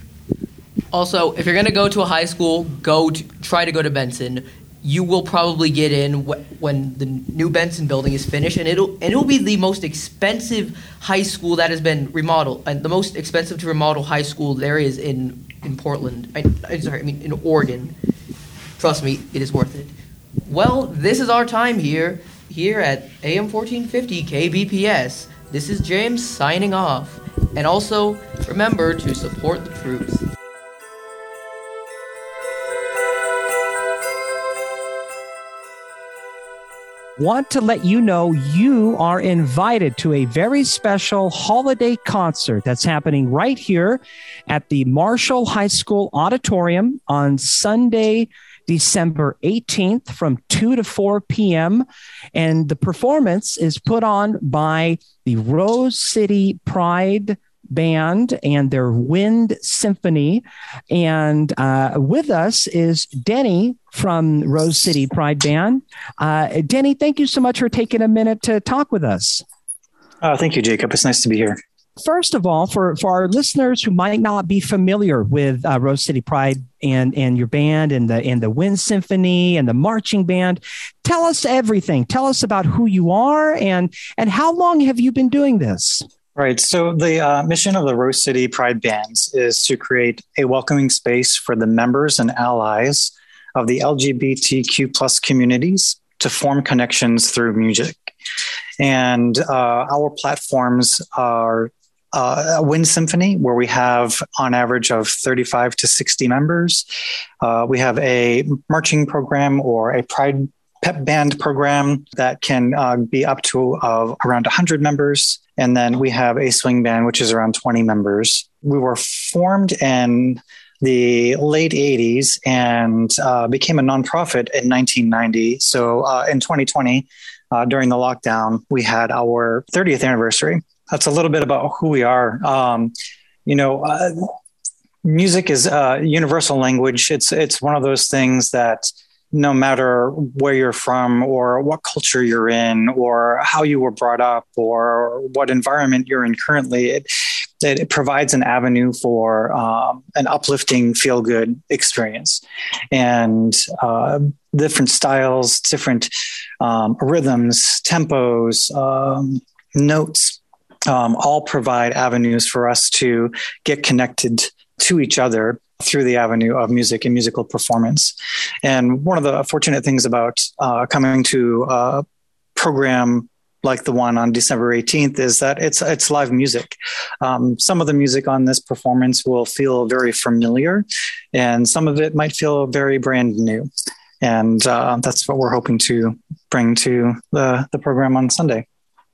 Also, if you're going to go to a high school, go to, try to go to Benson. You will probably get in wh- when the new Benson building is finished, and it'll and it'll be the most expensive high school that has been remodeled, and the most expensive to remodel high school there is in in Portland. I, I'm sorry, I mean in Oregon. Trust me, it is worth it. Well, this is our time here here at A M fourteen fifty K B P S. This is James signing off, and also remember to support the troops. Want to let you know you are invited to a very special holiday concert that's happening right here at the Marshall High School Auditorium on Sunday, December eighteenth from two to four p.m. And the performance is put on by the Rose City Pride Band and their Wind Symphony. And uh, with us is Denny from Rose City Pride Band. Uh, Denny, thank you so much for taking a minute to talk with us. Oh, thank you, Jacob. It's nice to be here. First of all, for, for our listeners who might not be familiar with uh, Rose City Pride and, and your band and the and the Wind Symphony and the marching band, tell us everything. Tell us about who you are and and how long have you been doing this? Right. So the uh, mission of the Rose City Pride Bands is to create a welcoming space for the members and allies of the L G B T Q plus communities to form connections through music. And uh, our platforms are uh, a Wind Symphony, where we have on average of thirty-five to sixty members. Uh, we have a marching program or a Pride pep band program that can uh, be up to uh, around one hundred members. And then we have a swing band, which is around twenty members. We were formed in the late eighties and uh, became a nonprofit in nineteen ninety. So uh, in twenty twenty, uh, during the lockdown, we had our thirtieth anniversary. that's a little bit about who we are. Um, you know, uh, music is a universal language. It's it's one of those things that no matter where you're from or what culture you're in or how you were brought up or what environment you're in currently, it, it provides an avenue for um, an uplifting, feel-good experience. And uh, different styles, different um, rhythms, tempos, um, notes, um, all provide avenues for us to get connected to each other through the avenue of music and musical performance. And one of the fortunate things about uh, coming to a program like the one on December eighteenth is that it's it's live music. Um, some of the music on this performance will feel very familiar, and some of it might feel very brand new. And uh, that's what we're hoping to bring to the, the program on Sunday.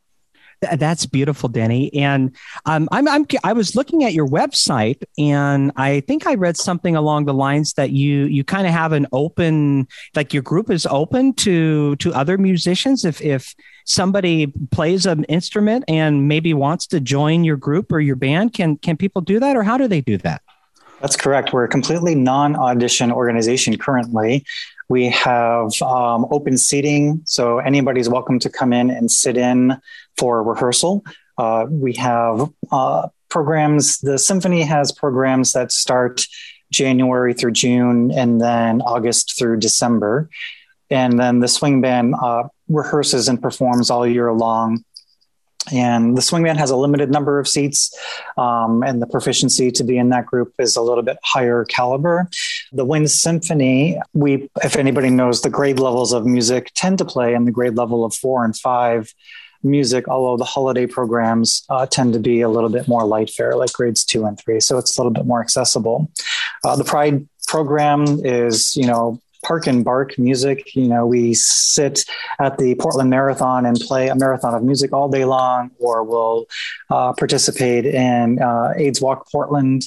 That's beautiful, Denny. And um, I'm, I'm, I was looking at your website, and I think I read something along the lines that you, you kind of have an open, like your group is open to, to other musicians. If, if somebody plays an instrument and maybe wants to join your group or your band, can, can people do that, or how do they do that? That's correct. We're a completely non-audition organization currently. We have um, open seating, so anybody's welcome to come in and sit in for rehearsal. Uh, we have uh, programs. The symphony has programs that start January through June and then August through December. And then the swing band uh, rehearses and performs all year long. And the swing band has a limited number of seats, um, and the proficiency to be in that group is a little bit higher caliber. The Wind Symphony, we, if anybody knows, the grade levels of music tend to play in the grade level of four and five music, although the holiday programs uh, tend to be a little bit more light fare, like grades two and three. So it's a little bit more accessible. Uh, the Pride program is, you know, park and bark music. You know, we sit at the Portland Marathon and play a marathon of music all day long, or we'll uh, participate in uh, AIDS Walk Portland,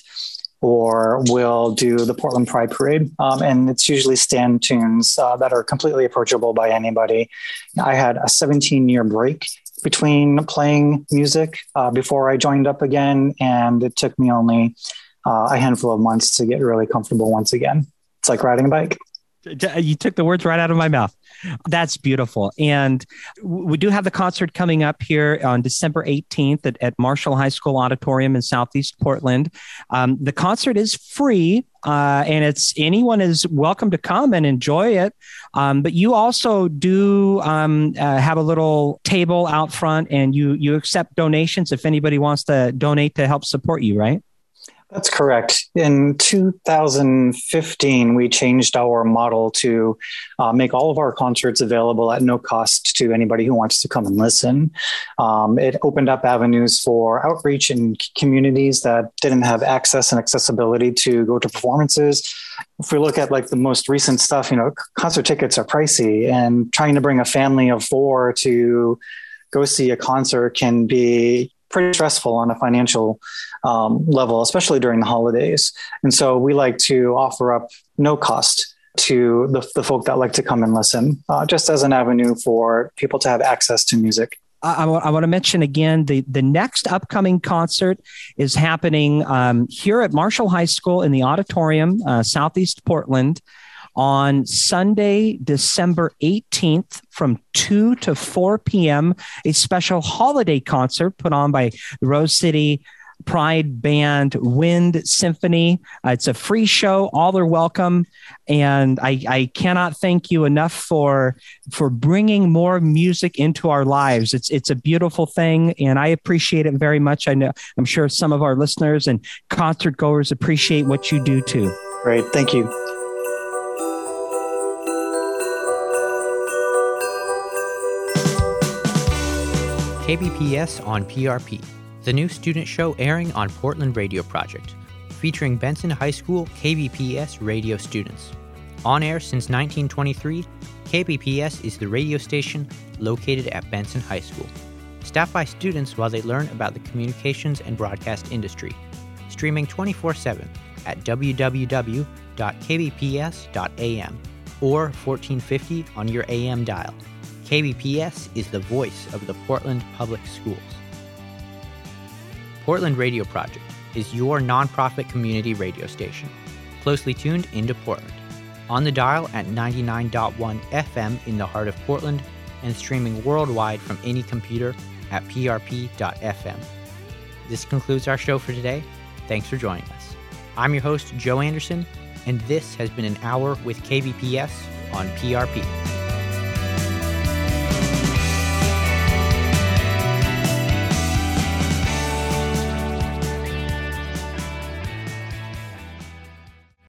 or we'll do the Portland Pride Parade. Um, and it's usually stand tunes uh, that are completely approachable by anybody. I had a seventeen year break between playing music uh, before I joined up again. And it took me only uh, a handful of months to get really comfortable once again. It's like riding a bike. You took the words right out of my mouth. That's beautiful. And we do have the concert coming up here on December eighteenth at, at Marshall High School Auditorium in Southeast Portland. Um, the concert is free, uh, and it's anyone is welcome to come and enjoy it. Um, but you also do um, uh, have a little table out front, and you you accept donations if anybody wants to donate to help support you, right? That's correct. In two thousand fifteen, we changed our model to uh, make all of our concerts available at no cost to anybody who wants to come and listen. Um, it opened up avenues for outreach in communities that didn't have access and accessibility to go to performances. If we look at like the most recent stuff, you know, concert tickets are pricey, and trying to bring a family of four to go see a concert can be pretty stressful on a financial um, level, especially during the holidays. And so we like to offer up no cost to the, the folk that like to come and listen, uh, just as an avenue for people to have access to music. I, I want to mention again, the, the next upcoming concert is happening um, here at Marshall High School in the auditorium, uh, Southeast Portland, on Sunday, December eighteenth from two to four p.m., a special holiday concert put on by the Rose City Pride Band Wind Symphony. Uh, it's a free show. All are welcome. And I, I cannot thank you enough for, for bringing more music into our lives. It's, it's a beautiful thing, and I appreciate it very much. I know, I'm sure some of our listeners and concert goers appreciate what you do too. Great. Thank you. K B P S on P R P, the new student show airing on Portland Radio Project, featuring Benson High School K B P S radio students. On air since nineteen twenty-three, K B P S is the radio station located at Benson High School. Staffed by students while they learn about the communications and broadcast industry. Streaming twenty-four seven at w w w dot k b p s dot a m or fourteen fifty on your A M dial. K B P S is the voice of the Portland Public Schools. Portland Radio Project is your nonprofit community radio station, closely tuned into Portland, on the dial at ninety-nine point one F M in the heart of Portland, and streaming worldwide from any computer at p r p dot f m. This concludes our show for today. Thanks for joining us. I'm your host, Joe Anderson, and this has been an hour with K B P S on P R P.